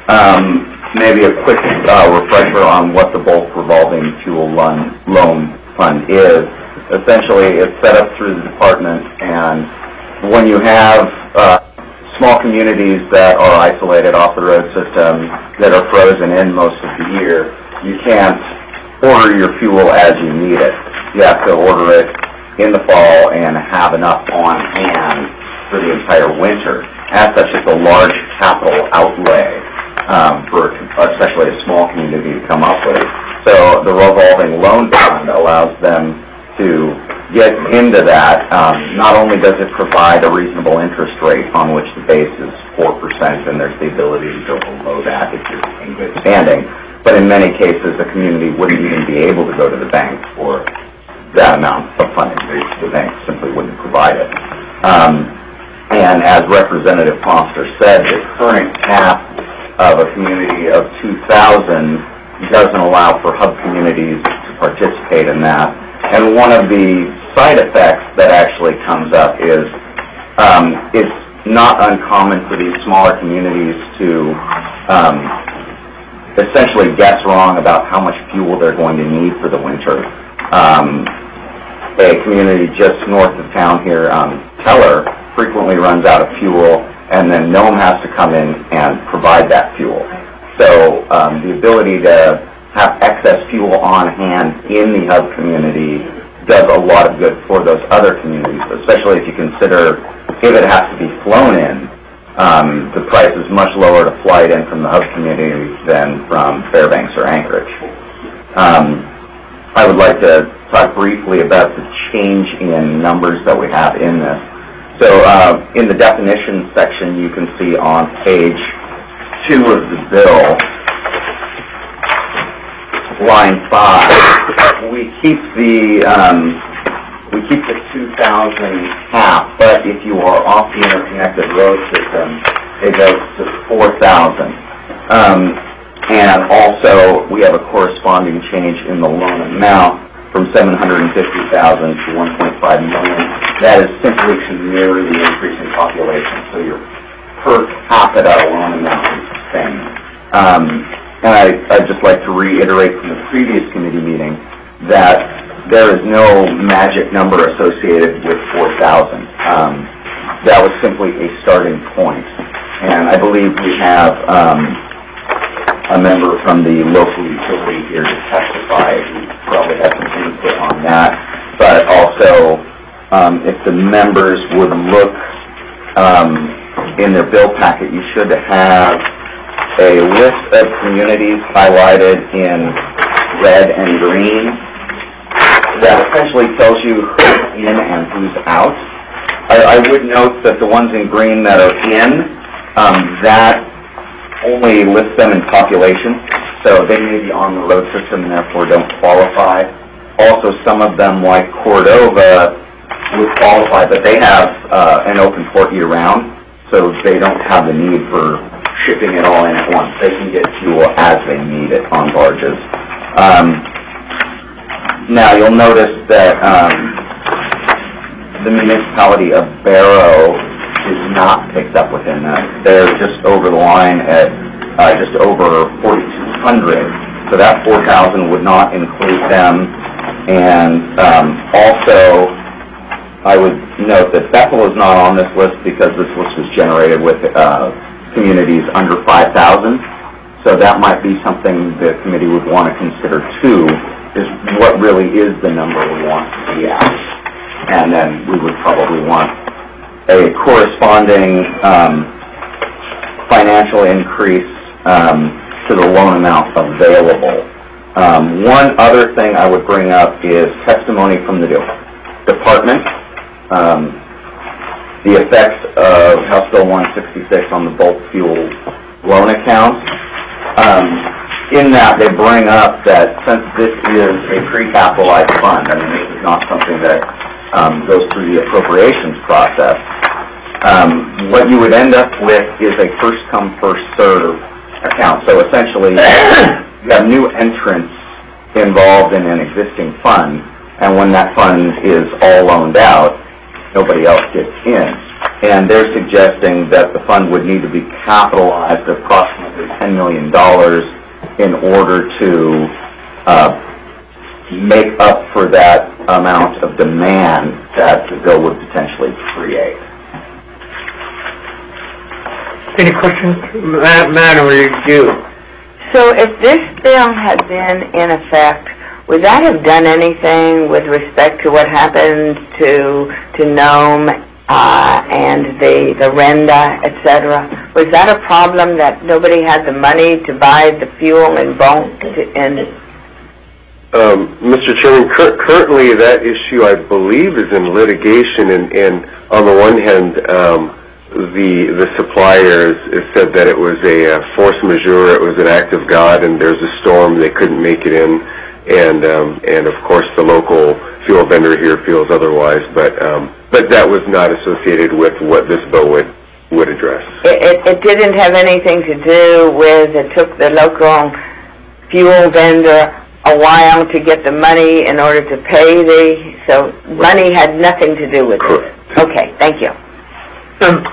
Um, maybe a quick uh, refresher on what the bulk revolving fuel loan, loan fund is. Essentially, it's set up through the department, and when you have uh, small communities that are isolated off the road system, that are frozen in most of the year, you can't order your fuel as you need it. You have to order it in the fall and have enough on hand for the entire winter. As such, it's a large capital outlay. Um, for especially a small community to come up with. So the revolving loan fund allows them to get into that. Um, not only does it provide a reasonable interest rate on which the base is four percent, and there's the ability to go below that if you're in good standing, but in many cases the community wouldn't even be able to go to the bank for that amount of funding. The bank simply wouldn't provide it. Um, and as Representative Foster said, the current cap of a community of two thousand doesn't allow for hub communities to participate in that. And one of the side effects that actually comes up is um, it's not uncommon for these smaller communities to um, essentially guess wrong about how much fuel they're going to need for the winter. Um, a community just north of town here, um, Teller, frequently runs out of fuel, and then Nome has to come in and provide that fuel. So um, the ability to have excess fuel on hand in the hub community does a lot of good for those other communities, especially if you consider if it has to be flown in, um, the price is much lower to fly it in from the hub community than from Fairbanks or Anchorage. Um, I would like to talk briefly about the change in numbers that we have in this. So uh, in the definitions section, you can see on page two of the bill, line five, we keep the um, we keep the two thousand cap, but if you are off the interconnected road system, it goes to four thousand. Um, and also, we have a corresponding change in the loan amount from seven hundred fifty thousand dollars to one point five million dollars. That is simply to mirror the increase in population, so your per capita loan amount is the same. Um, and I, I'd just like to reiterate from the previous committee meeting that there is no magic number associated with four thousand. Um, that was simply a starting point. And I believe we have um, a member from the local utility here to testify, who probably has some input on that. But also, um, if the members would look um, in their bill packet, you should have a list of communities highlighted in red and green that essentially tells you who's in and who's out. I, I would note that the ones in green that are in, um, that only lists them in population, so they may be on the road system and therefore don't qualify. Also, some of them, like Cordova, would qualify, but they have uh, an open port year-round, so they don't have the need for shipping it all in at once. They can get fuel as they need it on barges. Um, now, you'll notice that um, the municipality of Barrow is not picked up within that. They're just over the line at uh, just over forty-two hundred, so that four thousand would not include them. And um, also, I would note that Bethel is not on this list because this list was generated with uh, communities under five thousand. So that might be something the committee would want to consider too, is what really is the number we want to be at. And then we would probably want a corresponding um, financial increase um, to the loan amount available. Um, one other thing I would bring up is testimony from the de- department. Um, the effects of House Bill one sixty-six on the bulk fuel loan account. Um, in that, they bring up that since this is a pre-capitalized fund, I mean, this is not something that um, goes through the appropriations process, um, what you would end up with is a first-come, first-served account. So essentially, you have new entrants involved in an existing fund, and when that fund is all loaned out, nobody else gets in. And they're suggesting that the fund would need to be capitalized at approximately ten million dollars in order to uh, make up for that amount of demand that the bill would potentially create. Any questions? Ma- Madam, review. So if this bill had been in effect, would that have done anything with respect to what happened to to Nome uh, and the the Renda, et cetera? Was that a problem that nobody had the money to buy the fuel in bulk? To, and Um, Mister Chairman, cur- currently that issue, I believe, is in litigation, and, and on the one hand, um, the the suppliers said that it was a uh, force majeure, it was an act of God, and there's a storm, they couldn't make it in, and um, and of course the local fuel vendor here feels otherwise, but um, but that was not associated with what this bill would would address. it, it, it didn't have anything to do with it took the local fuel vendor a while to get the money in order to pay the, so money had nothing to do with Correct. it. Okay, thank you. Um,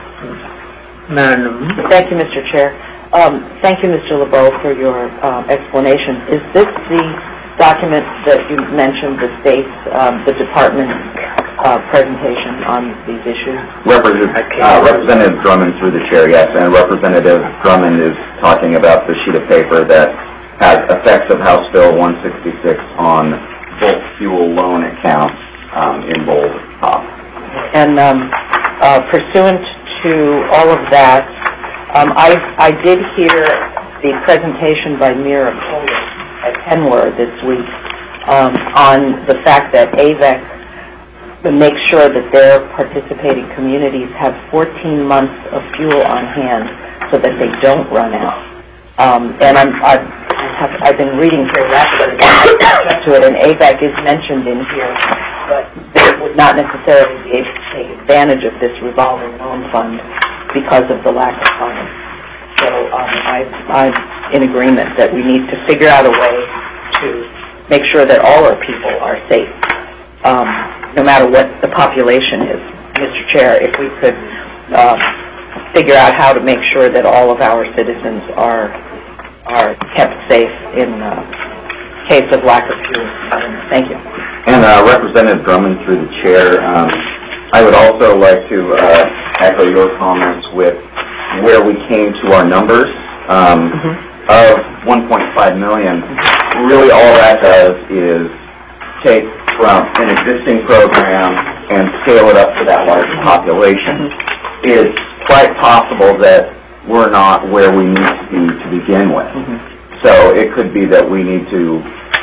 Madam. Thank you, Mister Chair. Um, thank you, Mister LeBeau, for your um, explanation. Is this the document that you mentioned, the state's, um, the department's uh, presentation on these issues? Representative, uh, Representative Drummond through the chair, yes, and Representative Drummond is talking about the sheet of paper that has effects of House Bill one sixty-six on bulk fuel loan accounts um, in bold top. And um, uh, pursuant to all of that, um, I, I did hear the presentation by Mira Kohler at Kenmore this week um, on the fact that A V E C makes sure that their participating communities have fourteen months of fuel on hand so that they don't run out. Um, and I'm, I've, have, I've been reading very rapidly to it, and A V E C is mentioned in here, but they would not necessarily be able to take advantage of this revolving loan fund because of the lack of funds. So um, I, I'm in agreement that we need to figure out a way to make sure that all our people are safe, um, no matter what the population is. Mister Chair, if we could uh, figure out how to make sure that all of our citizens are are kept safe in uh, case of lack of fuel. Thank you. And uh, Representative Drummond through the chair, um, I would also like to uh, echo your comments with where we came to our numbers um, mm-hmm. of one point five million. Really all that does is take from an existing program and scale it up to that larger population. Mm-hmm. It's quite possible that we're not where we need to be to begin with. Mm-hmm. So it could be that we need to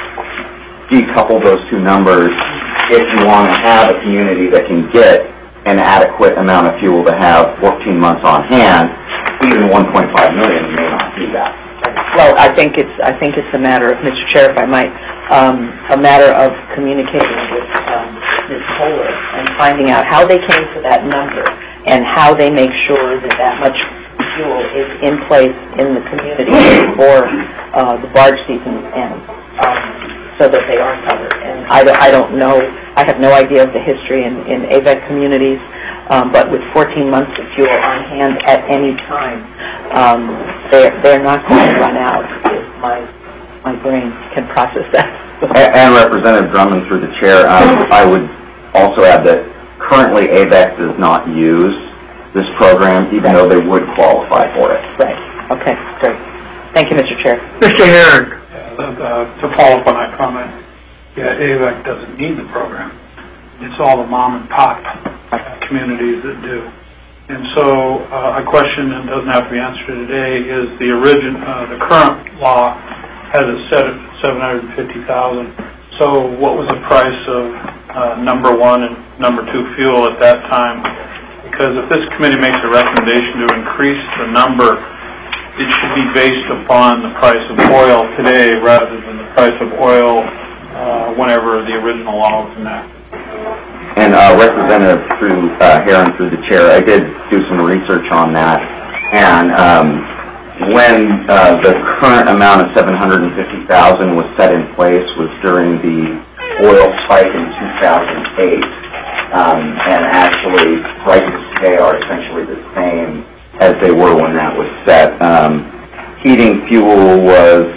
decouple those two numbers if you want to have a community that can get an adequate amount of fuel to have fourteen months on hand. Even one point five million may not do that. Well, I think it's I think it's a matter of, Mister Chair, if I might, um, a matter of communicating with um, Miz Kohler and finding out how they came to that number and how they make sure that that much fuel is in place in the community for uh, the barge season and um, so that they are covered. And I don't, I don't know, I have no idea of the history in, in A V E C communities, um, but with fourteen months of fuel on hand at any time, um, they're, they're not going to run out if my, my brain can process that. and, and Representative Drummond, through the chair, um, I would also add that currently A V E C does not use this program, even though they would qualify for it. Right. Okay, great. Thank you, Mister Chair. Mister Herron. Uh, to follow up on that comment, yeah, A V E C doesn't need the program. It's all the mom and pop uh, communities that do. And so uh, a question that doesn't have to be answered today is the origin, uh, the current law has it set at seven hundred fifty thousand. So what was the price of uh, number one and number two fuel at that time? Because if this committee makes a recommendation to increase the number, it should be based upon the price of oil today rather than the price of oil uh, whenever the original law was enacted. And uh, Representative through uh, Herron, through the chair, I did do some research on that, and um, when uh, the current amount of seven hundred fifty thousand was set in place was during the oil spike in two thousand eight, um, and actually prices today are essentially the same as they were when that was set. Um, heating fuel was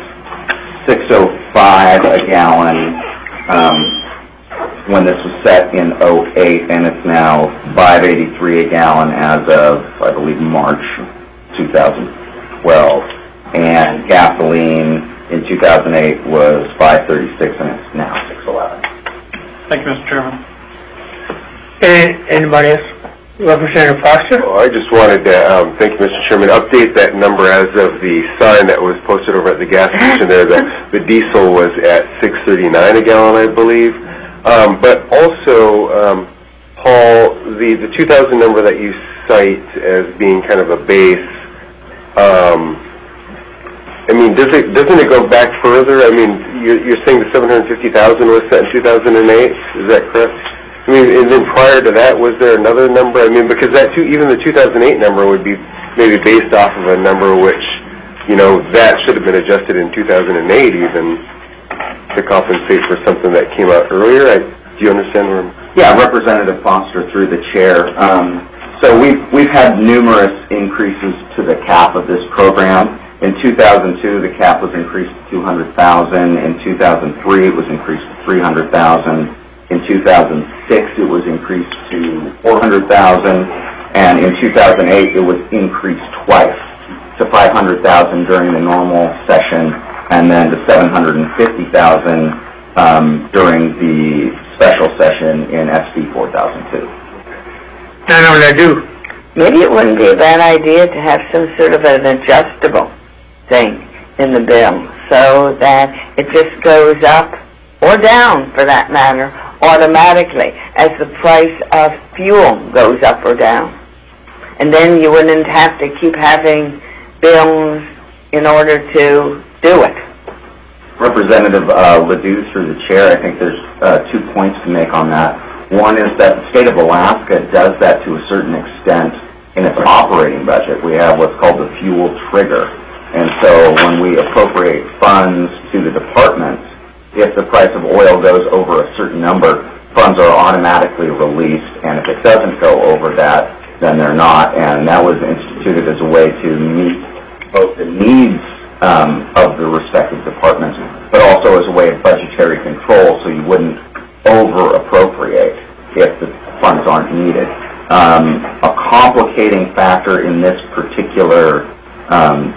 six oh five a gallon um, when this was set in oh eight, and it's now five eighty-three a gallon as of, I believe, March two thousand twelve. And gasoline in two thousand eight was five thirty-six, and it's now six eleven. Thank you, Mister Chairman. And anybody else? Representative Foster? Well, I just wanted to, um, thank you, Mister Chairman, update that number as of the sign that was posted over at the gas station there. The, the diesel was at six thirty-nine a gallon, I believe. Um, but also, um, Paul, the, the two thousand number that you cite as being kind of a base, um, I mean, does it, doesn't it go back further? I mean, you're, you're saying the seven hundred fifty thousand was set in two thousand eight, is that correct? I mean, and then prior to that, was there another number? I mean, because that too, even the two thousand eight number would be maybe based off of a number which, you know, that should have been adjusted in two thousand eight even to compensate for something that came out earlier. I, do you understand where I'm... Yeah, Representative Foster through the chair. Um, so we've, we've had numerous increases to the cap of this program. In two thousand two, the cap was increased to two hundred thousand. In two thousand three, it was increased to three hundred thousand. In two thousand six, it was increased to four hundred thousand, and in two thousand eight, it was increased twice to five hundred thousand during the normal session, and then to seven hundred fifty thousand um, during the special session in S B four thousand two. I know what I do. Maybe it wouldn't be a bad idea to have some sort of an adjustable thing in the bill so that it just goes up or down, for that matter, automatically as the price of fuel goes up or down. And then you wouldn't have to keep having bills in order to do it. Representative uh, Ledoux, through the chair, I think there's uh, two points to make on that. One is that the state of Alaska does that to a certain extent in its operating budget. We have what's called the fuel trigger. And so when we appropriate funds to the departments, if the price of oil goes over a certain number, funds are automatically released, and if it doesn't go over that, then they're not. And that was instituted as a way to meet both the needs um, of the respective departments, but also as a way of budgetary control, so you wouldn't over-appropriate if the funds aren't needed. Um, a complicating factor in this particular um,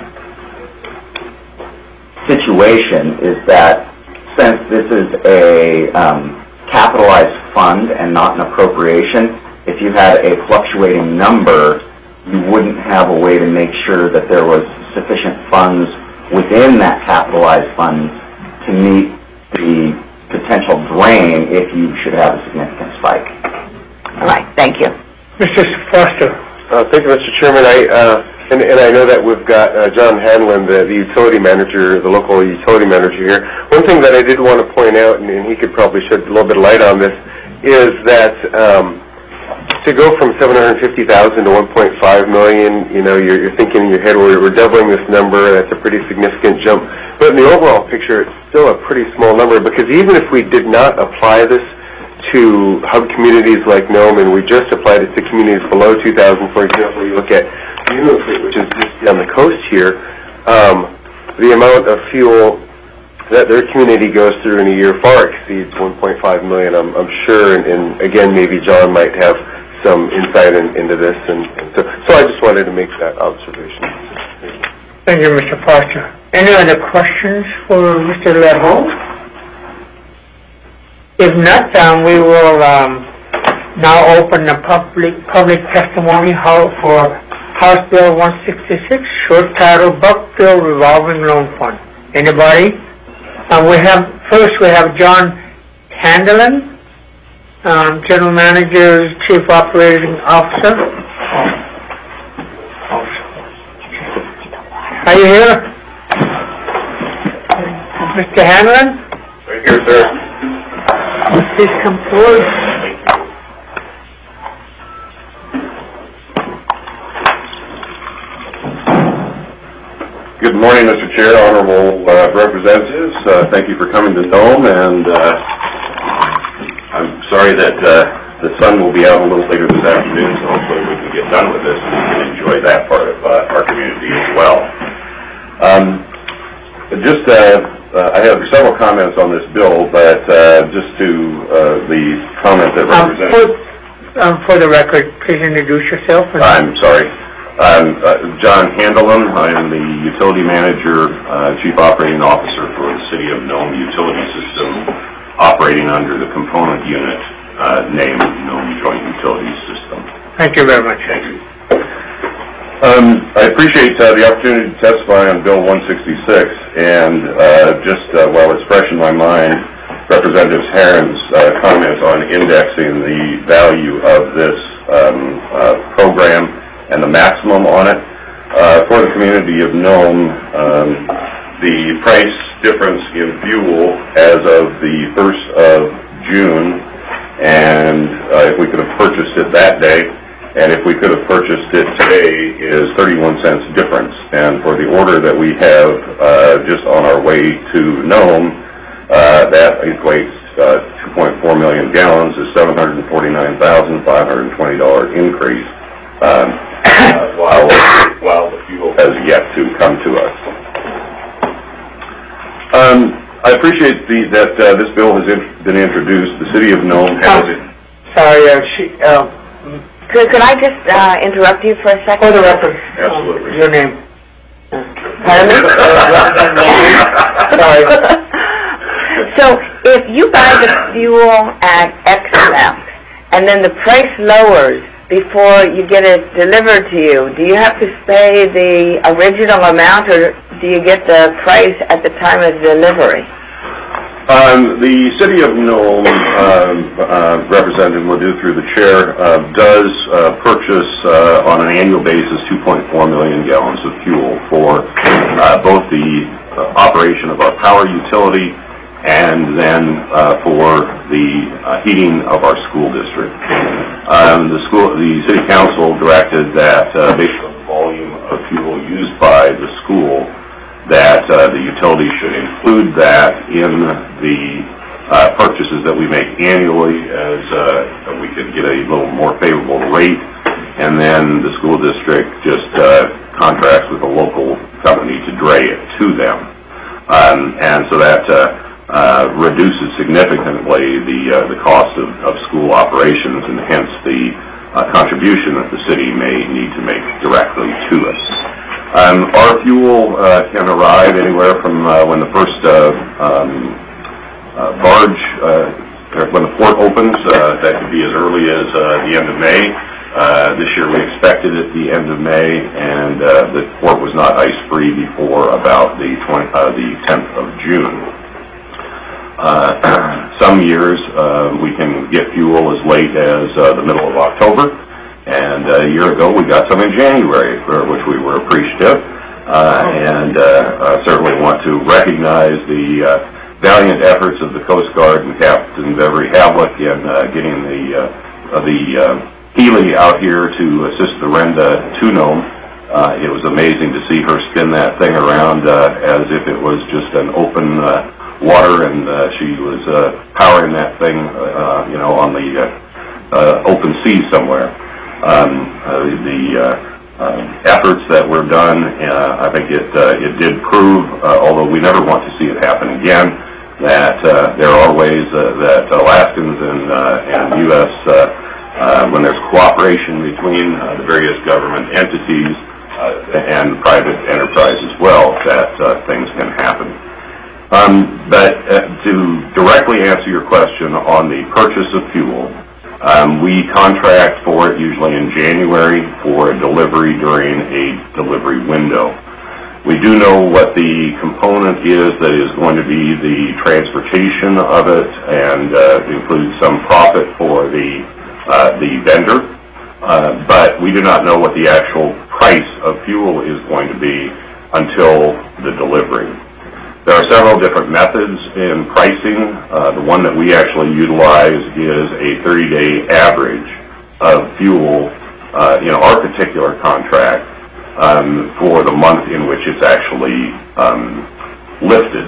situation is that since this is a um, capitalized fund and not an appropriation, if you had a fluctuating number you wouldn't have a way to make sure that there was sufficient funds within that capitalized funds to meet the potential drain if you should have a significant spike. All right, thank you. Mister Foster. Uh, thank you, Mister Chairman. I, uh, and, and I know that we've got uh, John Hanlon, the, the utility manager, the local utility manager here. One thing that I did want to point out, and, and he could probably shed a little bit of light on this, is that um, to go from seven hundred fifty thousand to one point five million, you know, you're, you're thinking in your head, well, we're doubling this number. That's a pretty significant jump. But in the overall picture, it's still a pretty small number, because even if we did not apply this to hub communities like Nome, and we just applied it to communities below two thousand, for example, you look at Unifleet, which is just on the coast here, um, the amount of fuel that their community goes through in a year far exceeds one point five million, I'm, I'm sure, and, and again, maybe John might have some insight in, into this, and, and so, so I just wanted to make that observation. Thank you, Mister Foster. Any other questions for Mister Leho? If not, um, we will um, now open the public public testimony for House Bill one sixty-six, short title, Buck Bill Revolving Loan Fund. Anybody? Um, we have first we have John Handelin, um, General Manager, Chief Operating Officer. Are you here, Mister Hanlon? Right here, sir. Please come forward. Good morning, Mister Chair, honorable uh, representatives. Uh, thank you for coming to Nome, and uh, I'm sorry that uh, the sun will be out a little later this afternoon, so hopefully we can get done with this and we can enjoy that part of uh, our community as well. Um, just, uh, uh, I have several comments on this bill, but uh, just to uh, the comment that Um, represents... for, um, for the record, please introduce yourself. And I'm sorry. I'm uh, John Handelin. I am the Utility Manager, uh, Chief Operating Officer for the City of Nome Utility System, operating under the component unit uh, named Nome Joint Utility System. Thank you very much. Thank you. Um, I appreciate uh, the opportunity to testify on Bill one sixty-six, and uh, just uh, while it's fresh in my mind, Representative Herron's uh, comment on indexing the value of this um, uh, program and the maximum on it. Uh, for the community of Nome, um, the price difference in fuel as of the first of June, and uh, if we could have purchased it that day, and if we could have purchased it today, is thirty-one cents difference. And for the order that we have uh, just on our way to Nome, uh, that equates uh, two point four million gallons, is seven hundred forty-nine thousand five hundred twenty dollars increase. Um, uh, while, while the fuel has yet to come to us. Um, I appreciate the, that uh, this bill has in, been introduced. The City of Nome has it. Sorry, uh, she, uh, Could, could I just uh, interrupt you for a second? for the record, Absolutely. um, your name. Pardon me? Sorry. So if you buy the fuel at X amount and then the price lowers before you get it delivered to you, do you have to pay the original amount, or do you get the price at the time of delivery? Um, the City of Nome, um, uh, Representative Ledoux through the chair, uh, does uh, purchase uh, on an annual basis two point four million gallons of fuel for uh, both the uh, operation of our power utility and then uh, for the uh, heating of our school district. Um, the school, the City Council directed that uh, based on the volume of fuel used by the school, that uh, the utility should include that in the uh, purchases that we make annually, as uh, we could get a little more favorable rate, and then the school district just uh, contracts with a local company to dray it to them. Um, and so that uh, uh, reduces significantly the uh, the cost of, of school operations, and hence the uh, contribution that the city may need to make directly to us. Um, our fuel uh, can arrive anywhere from uh, when the first uh, um, uh, barge uh, when the port opens. Uh, that could be as early as uh, the end of May. Uh, this year we expected it at the end of May, and uh, the port was not ice-free before about the twenty, uh, the tenth of June. Uh, some years uh, we can get fuel as late as uh, the middle of October, and uh, a year ago we got some in January, for which we were appreciative, uh, and uh, uh, certainly want to recognize the uh, valiant efforts of the Coast Guard and Captain Beverly Havlick in uh, getting the uh, the uh, Healy out here to assist the Renda to Nome. Uh, it was amazing to see her spin that thing around uh, as if it was just an open uh, water, and uh, she was uh, powering that thing, uh, you know, on the uh, uh, open sea somewhere. Um, uh, the uh, uh, efforts that were done, uh, I think it uh, it did prove, uh, although we never want to see it happen again, that uh, there are ways uh, that Alaskans and uh, and U S Uh, Uh, when there's cooperation between uh, the various government entities uh, and private enterprise as well, that uh, things can happen. Um, but uh, to directly answer your question on the purchase of fuel, um, we contract for it usually in January for a delivery during a delivery window. We do know what the component is that is going to be the transportation of it, and uh, includes some profit for the Uh, the vendor, uh, but we do not know what the actual price of fuel is going to be until the delivery. There are several different methods in pricing. Uh, the one that we actually utilize is a thirty-day average of fuel uh, in our particular contract um, for the month in which it's actually um, lifted.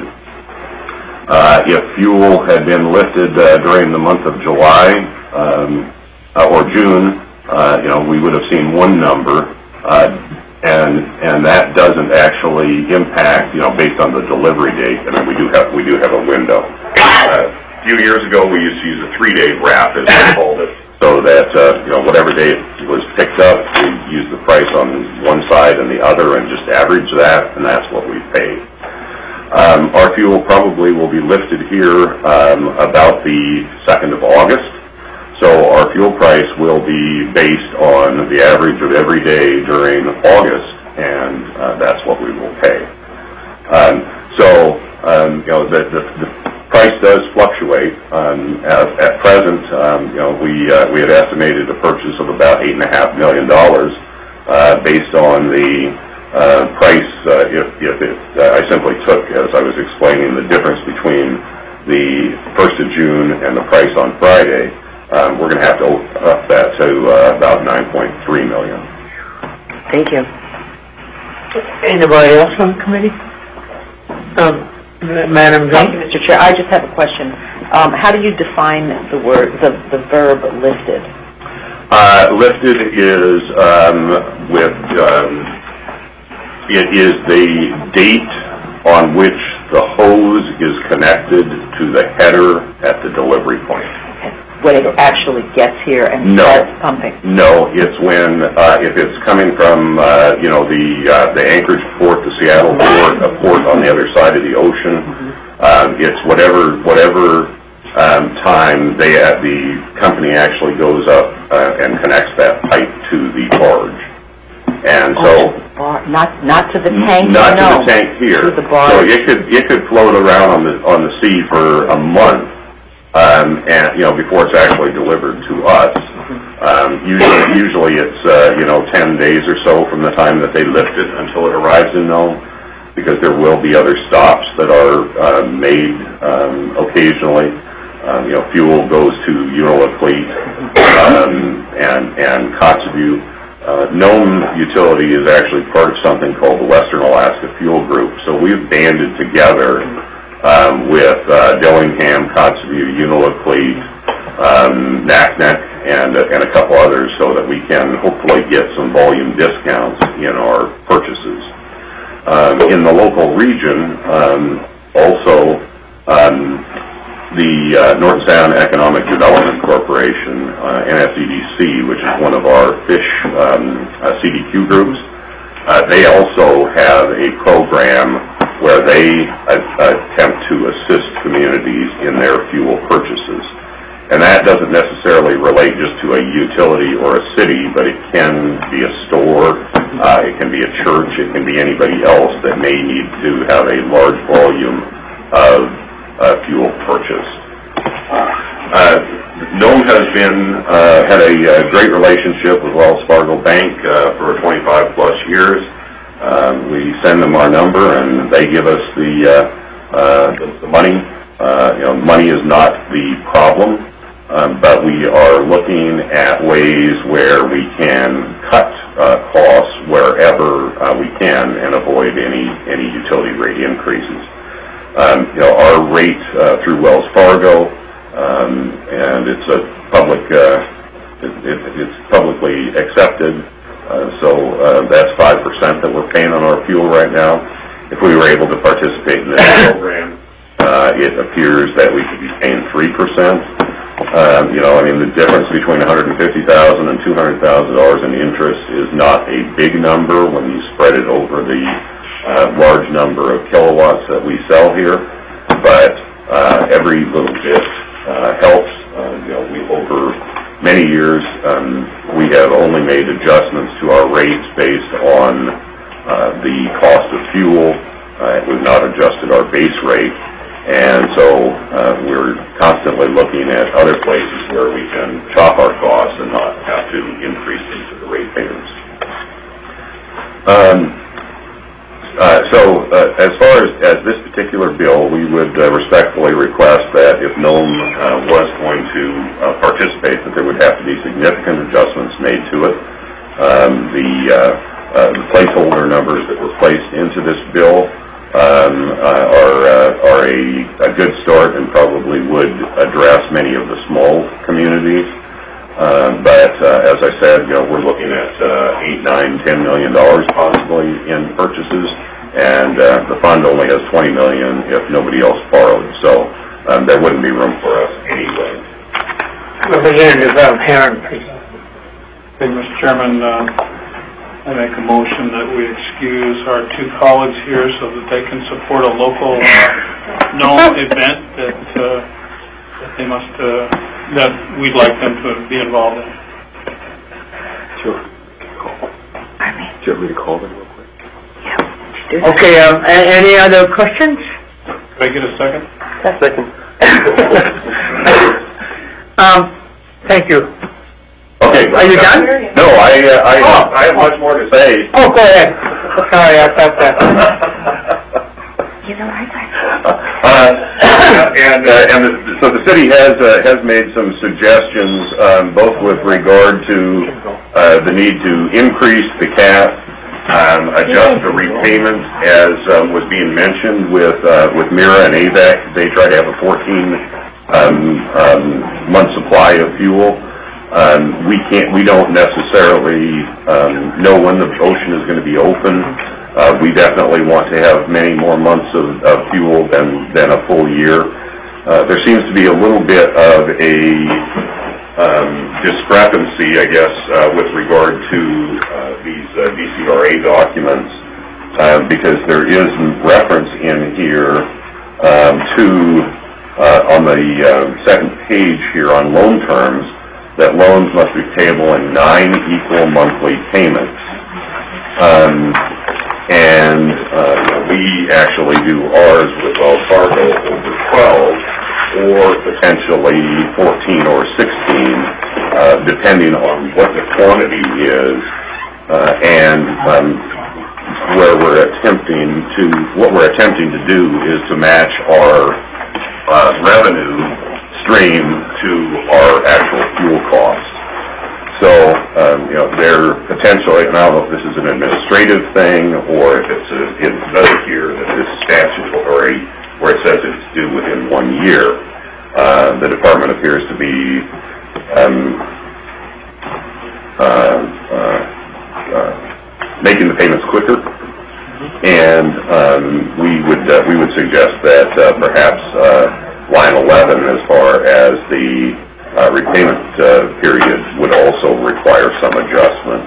Uh, if fuel had been lifted uh, during the month of July, um, Uh, or June, uh, you know, we would have seen one number, uh, and and that doesn't actually impact, you know, based on the delivery date. I mean, we do have we do have a window. Uh, a few years ago, we used to use a three-day wrap, as we called it, so that uh, you know, whatever day it was picked up, we use the price on one side and the other, and just average that, and that's what we pay. Um, our fuel probably will be lifted here um, about the second of August. So our fuel price will be based on the average of every day during August, and uh, that's what we will pay. Um, so, um, you know, the, the, the price does fluctuate. Um, at, at present, um, you know, we uh, we had estimated a purchase of about eight and a half million dollars uh, based on the uh, price. Uh, if if it, uh, I simply took, as I was explaining, the difference between the first of June and the price on Friday. Um, we're going to have to up that to uh, about nine point three million dollars. Thank you. Anybody else on the committee? Um, Madam Thank Jones? you, Mister Chair. I just have a question. Um, how do you define the word, the, the verb lifted? Uh, lifted is um, with, um, it is the date on which the hose is connected to the header at the delivery point. When it actually gets here and No. starts pumping? No, it's when, uh, if it's coming from, uh, you know, the uh, the Anchorage port, the Seattle port, a port on the other side of the ocean, um, it's whatever whatever um, time they uh, the company actually goes up uh, and connects that pipe to the barge. And so, Oh, to the bar, not not to the tank. not no. to the tank here. To the barge. So it could it could float around on the on the sea for a month. Um, and you know, before it's actually delivered to us. Um, usually, usually it's uh, you know ten days or so from the time that they lift it until it arrives in Nome, because there will be other stops that are uh, made um, occasionally. Um, you know, fuel goes to Unalakleet um, and and Kotzebue. Uh, Nome Utility is actually part of something called the Western Alaska Fuel Group. So we've banded together Um, with uh, Dillingham, Kotzebue, Unalakleet, um, Naknek, and, uh, and a couple others, so that we can hopefully get some volume discounts in our purchases. Um, in the local region, um, also, um, the uh, North Sound Economic Development Corporation, uh, N S E D C, which is one of our fish um, uh, C D Q groups, uh, they also have a program where they uh, attempt to assist communities in their fuel purchases. And that doesn't necessarily relate just to a utility or a city, but it can be a store, uh, it can be a church, it can be anybody else that may need to have a large volume of uh, fuel purchase. Uh, Nome has been, uh, had a uh, great relationship with Wells Fargo Bank uh, for twenty-five plus years. Um, we send them our number and they give us the, uh, uh, the, the money. Uh, you know, money is not the problem. Um, but we are looking at ways where we can cut uh, costs wherever uh, we can and avoid any any utility rate increases. Um, you know, our rate uh, through Wells Fargo, um, and it's a public, uh, it, it, it's publicly accepted. Uh, so uh, that's five percent that we're paying on our fuel right now. If we were able to participate in this program, uh, it appears that we could be paying three percent. Um, you know, I mean, the difference between one hundred fifty thousand dollars and two hundred thousand dollars in interest is not a big number when you spread it over the uh, large number of kilowatts that we sell here. But uh, every little bit uh, helps. Uh, you know, we over many years um, we have only made adjustments to our rates based on uh, the cost of fuel. Uh, we've not adjusted our base rate. And so uh, we're constantly looking at other places where we can chop our costs and not have to increase them to the ratepayers. Um, uh, so uh, as far as, as this particular bill, we would uh, respectfully request that if Nome uh, was going to uh, participate, that there would have to be significant adjustments made to it. Um, the, uh, uh, the placeholder numbers that were placed into this bill Um, uh, are uh, are a, a good start and probably would address many of the small communities. Uh, but uh, as I said, you know, we're looking at uh, eight, nine, ten million dollars possibly in purchases, and uh, the fund only has twenty million if nobody else borrowed. So um, there wouldn't be room for us anyway. Representative uh, Herron, please. Okay, Mister Chairman. Uh, I make a motion that we excuse our two colleagues here so that they can support a local uh, Nome event that, uh, that they must, uh, that we'd like them to be involved in. Sure. Do you want me to call them real quick? Yeah. Okay, um, a- any other questions? Can I get a second? Second. um, thank you. Okay. Are you done? No, I uh, I, Oh. I have much more to say. Oh, go ahead. Sorry, I thought that. You know, I Uh, and uh, and the, so the city has uh, has made some suggestions, um, both with regard to uh, the need to increase the cap, um, adjust the repayment, as um, was being mentioned with uh, with Mira and A V E C. They try to have a fourteen um, um, month supply of fuel. Um, we can't, we don't necessarily um, know when the ocean is going to be open. Uh, we definitely want to have many more months of, of fuel than, than a full year. Uh, there seems to be a little bit of a um, discrepancy, I guess, uh, with regard to uh, these uh, D C R A documents, uh, because there is reference in here um, to, uh, on the uh, second page here on loan terms, that loans must be payable in nine equal monthly payments. Um, and uh, we actually do ours with Wells Fargo over twelve, or potentially fourteen or sixteen, uh, depending on what the quantity is, uh, and um, where we're attempting to, what we're attempting to do is to match our uh, revenue stream to our actual fuel costs. So, um, you know, there potentially, and I don't know if this is an administrative thing or if it's a, it does here that this statutory, where it says it's due within one year, uh, the department appears to be um, uh, uh, uh, making the payments quicker, and um, we would uh, we would suggest that uh, perhaps. Uh, Line eleven, as far as the uh, repayment uh, period, would also require some adjustment.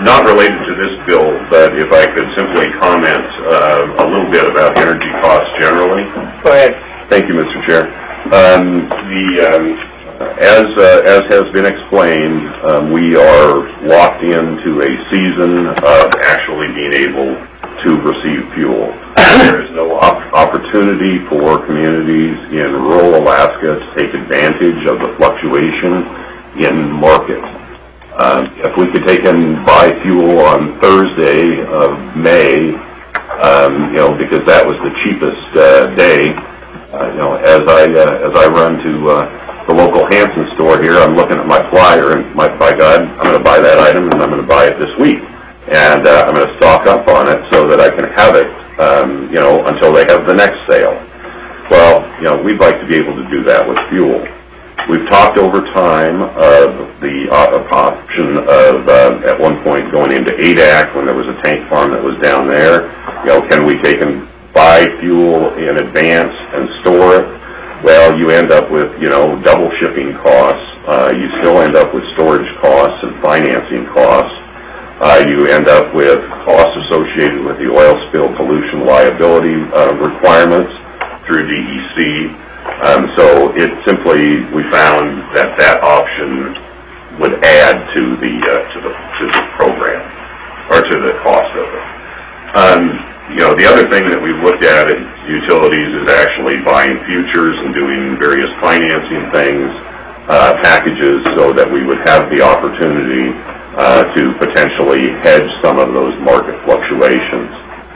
not related to this bill, but if I could simply comment uh, a little bit about energy costs generally. Go ahead. Thank you, Mister Chair. Um, the um, as uh, as has been explained, um, we are locked into a season of actually being able to receive fuel. There is no op opportunity for communities in rural Alaska to take advantage of the fluctuation in market. Uh, if we could take and buy fuel on Thursday of May, um, you know, because that was the cheapest uh, day, uh, you know, as I uh, as I run to uh, the local Hanson store here, I'm looking at my flyer, and my, by God, I'm going to buy that item, and I'm going to buy it this week, and uh, I'm going to stock up on it so that I can have it, um, you know, until they have the next sale. Well, you know, we'd like to be able to do that with fuel. We've talked over time of the uh, option of, uh, at one point, going into A D A C when there was a tank farm that was down there. You know, can we take and buy fuel in advance and store it? Well, you end up with, you know, double shipping costs. Uh, you still end up with storage costs and financing costs. Uh, you end up with costs associated with the oil spill pollution liability uh, requirements through D E C. Um, so it simply, we found that that option would add to the uh, to the to the program, or to the cost of it. Um, you know, the other thing that we've looked at at utilities is actually buying futures and doing various financing things, uh, packages, so that we would have the opportunity uh, to potentially hedge some of those market fluctuations.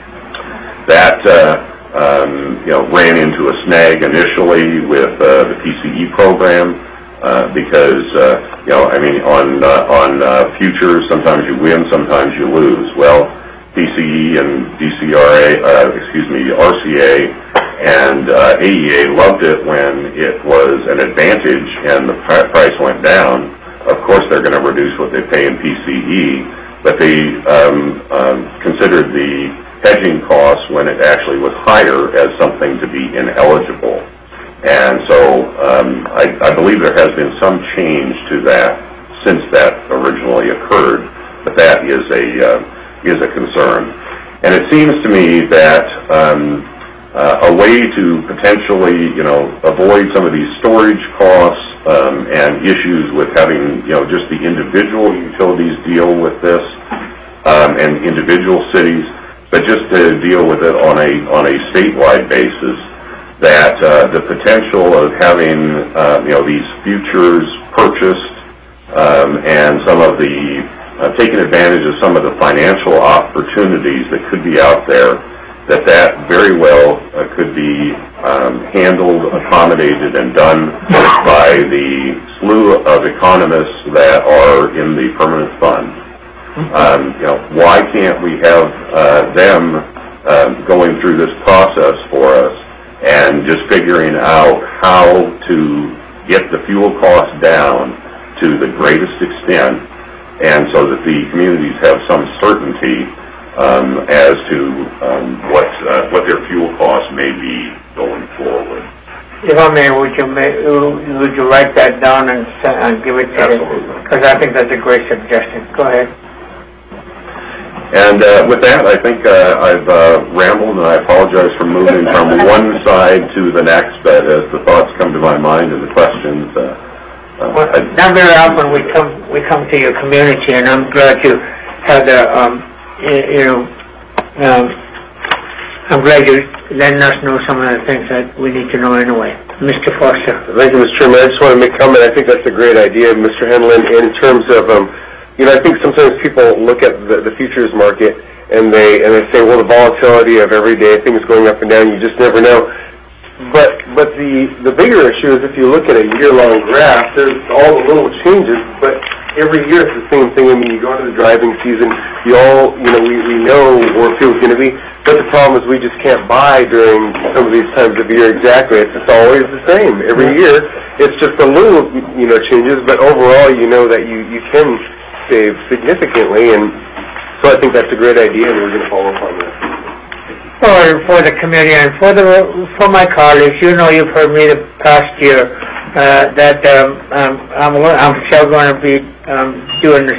That. Uh, Um, you know, ran into a snag initially with uh, the P C E program uh, because, uh, you know, I mean, on uh, on uh, futures, sometimes you win, sometimes you lose. Well, P C E and D C R A, uh, excuse me, R C A and uh, A E A loved it when it was an advantage and the price went down. Of course, they're going to reduce what they pay in P C E, but they um, um, considered the hedging costs when it actually was higher as something to be ineligible. And so um, I, I believe there has been some change to that since that originally occurred, but that is a uh, is a concern. And it seems to me that um, uh, a way to potentially, you know, avoid some of these storage costs um, and issues with having, you know, just the individual utilities deal with this um, and individual cities, but just to deal with it on a on a statewide basis, that uh, the potential of having uh, you know, these futures purchased um, and some of the uh, taking advantage of some of the financial opportunities that could be out there, that that very well uh, could be um, handled, accommodated, and done by the slew of economists that are in the permanent fund. Um, you know, why can't we have uh, them uh, going through this process for us and just figuring out how to get the fuel costs down to the greatest extent, and so that the communities have some certainty um, as to um, what uh, what their fuel costs may be going forward. If I may, would you may, would you write that down and, and give it to Absolutely. Because I think that's a great suggestion. Go ahead. And uh, with that, I think uh, I've uh, rambled, and I apologize for moving from one side to the next, but as the thoughts come to my mind and the questions, uh, uh, well, I, not very often we come we come to your community, and I'm glad you had the, um, you, you know, um, I'm glad you're letting us know some of the things that we need to know anyway. Mister Foster. Thank you, Mister Chairman. I just want to make a comment. I think that's a great idea, Mister Henlon, in terms of, um, you know, I think sometimes people look at the, the futures market and they and they say, well, the volatility of every day, things going up and down, you just never know. But but the the bigger issue is if you look at a year-long graph, there's all the little changes, but every year it's the same thing. I mean, you go into the driving season, you all, you know, we, we know where fuel's going to be, but the problem is we just can't buy during some of these times of the year exactly. It's just always the same. Every year, it's just a little, you know, changes, but overall, you know that you, you can save significantly, and so I think that's a great idea, and we're going to follow up on that. For, for the community and for the for my colleagues, you know, you've heard me the past year uh, that um, um, I'm I'm still going to be um, doing this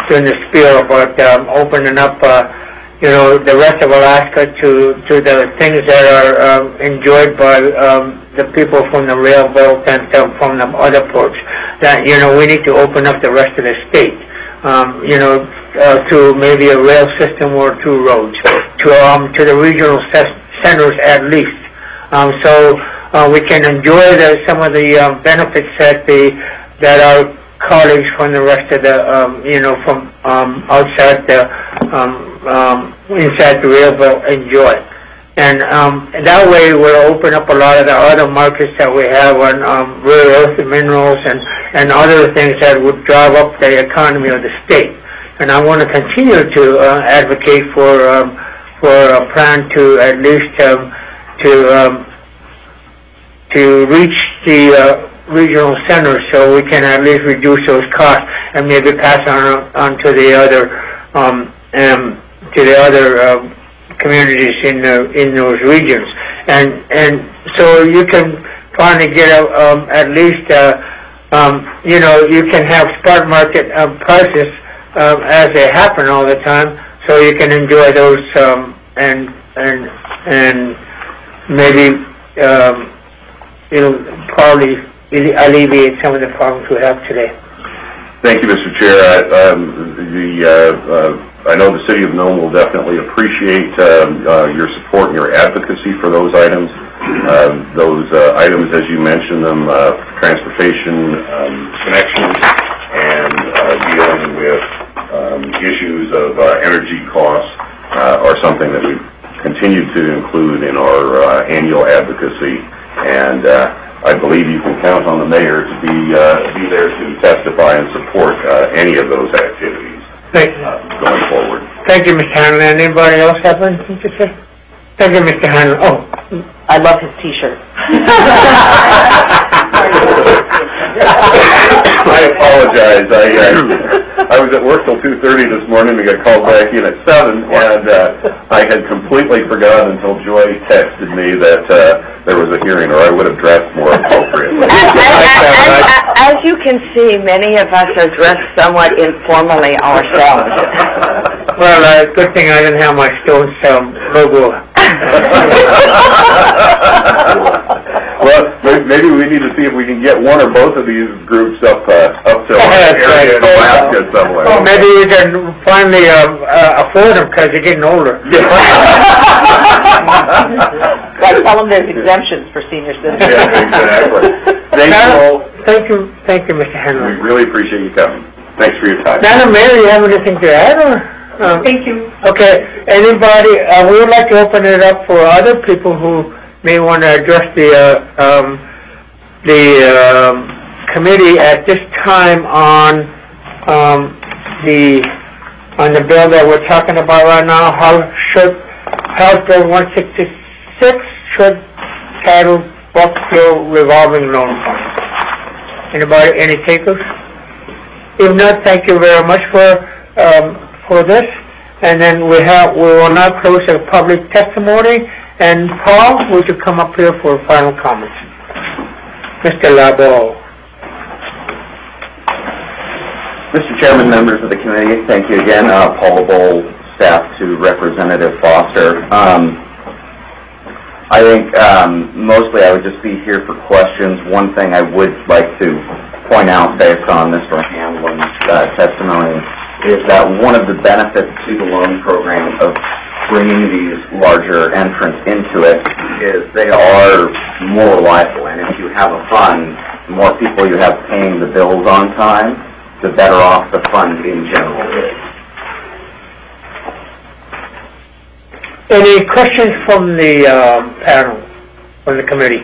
doing the spiel about um, opening up, uh, you know, the rest of Alaska to to the things that are um, enjoyed by um, the people from the rail belt and um, from the other ports. That, you know, we need to open up the rest of the state, um, you know, uh, through maybe a rail system or through roads, to um, to the regional centers at least. Um, so uh, we can enjoy the, some of the um, benefits that the that our colleagues from the rest of the, um, you know, from um, outside the, um, um, inside the rail belt enjoy. And, um, and that way we'll open up a lot of the other markets that we have on um, rare earth minerals and, and other things that would drive up the economy of the state. And I want to continue to uh, advocate for um, for a plan to at least um, to um, to reach the uh, regional centers, so we can at least reduce those costs and maybe pass on on to the other um, um, to the other um, communities in the in those regions. And and so you can finally get a, um, at least uh, um, you know, you can have spot market um, prices um, as they happen all the time, so you can enjoy those um, and and and maybe um, it'll probably alleviate some of the problems we have today. Thank you, Mister Chair. I, um, the, uh, uh, I know the City of Nome will definitely appreciate um, uh, your support and your advocacy for those items. Uh, those uh, items, as you mentioned them, uh, transportation um, connections and uh, dealing with um, issues of uh, energy costs uh, are something that we've continued to include in our uh, annual advocacy. And uh, I believe you can count on the mayor to be uh, be there to testify and support uh, any of those activities uh, going forward. Thank you, Mister Hanlon. Anybody else have anything to say? Thank you, Mister Hanlon. Oh, I love his T-shirt. I apologize. I uh, I was at work till two thirty this morning. We got called back in at seven, and uh, I had completely forgotten until Joy texted me that uh, there was a hearing, or I would have dressed more appropriately. As, as you can see, many of us are dressed somewhat informally ourselves. Well, uh, good thing I didn't have my Stones um, logo. Well, maybe we need to see if we can get one or both of these groups up uh, up to an area in Alaska somewhere. Well, maybe we can finally uh, uh, afford them because they're getting older. Like, tell them there's exemptions for senior citizens. Yeah, exactly. Thank you all. Thank you, thank you, Mister Henry. We really appreciate you coming. Thanks for your time. Madam Mayor, you have anything to add? Or? Um, Thank you. Okay, anybody, uh, we would like to open it up for other people who may want to address the uh, um, the um, committee at this time on um, the on the bill that we're talking about right now. How should House Bill one sixty-six should title Buckfield revolving loan fund. Anybody, any takers? If not, thank you very much for um, for this. And then we have we will now close the public testimony. And Paul, would you come up here for final comments? Mister Labo. Mister Chairman, members of the committee, thank you again. Uh, Paul Bowl, staff to Representative Foster. Um, I think um, mostly I would just be here for questions. One thing I would like to point out based on Mister Hanlon's uh, testimony is that one of the benefits to the loan program of bringing these larger entrants into it is they are more reliable, and if you have a fund, the more people you have paying the bills on time, the better off the fund in general is. Any questions from the uh, panel, from the committee?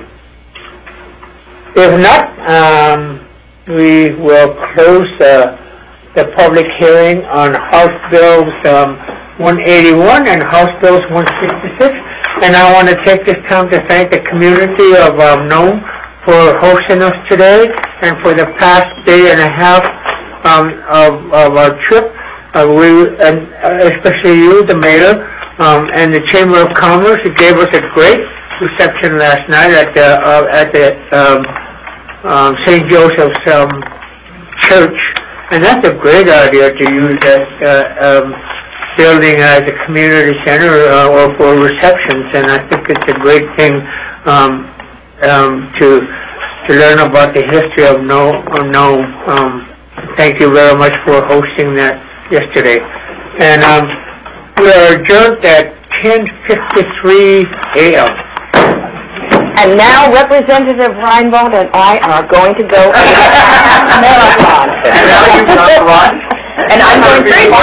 If not, um, we will close uh, the public hearing on House Bills um, one eighty-one and House Bills one sixty-six. And I want to take this time to thank the community of um, Nome for hosting us today and for the past day and a half um, of, of our trip. Uh, we, and especially you, the mayor, um, and the Chamber of Commerce. It gave us a great reception last night at the uh, at the um, um, Saint Joseph's um, Church. And that's a great idea to use that uh, um, building as a community center uh, or for receptions, and I think it's a great thing um, um, to to learn about the history of Nome. Nome. Um, thank you very much for hosting that yesterday. And um, we are adjourned at ten fifty-three a m And now Representative Reinbold and I are going to go on a marathon. And now you've got to run. And I'm going to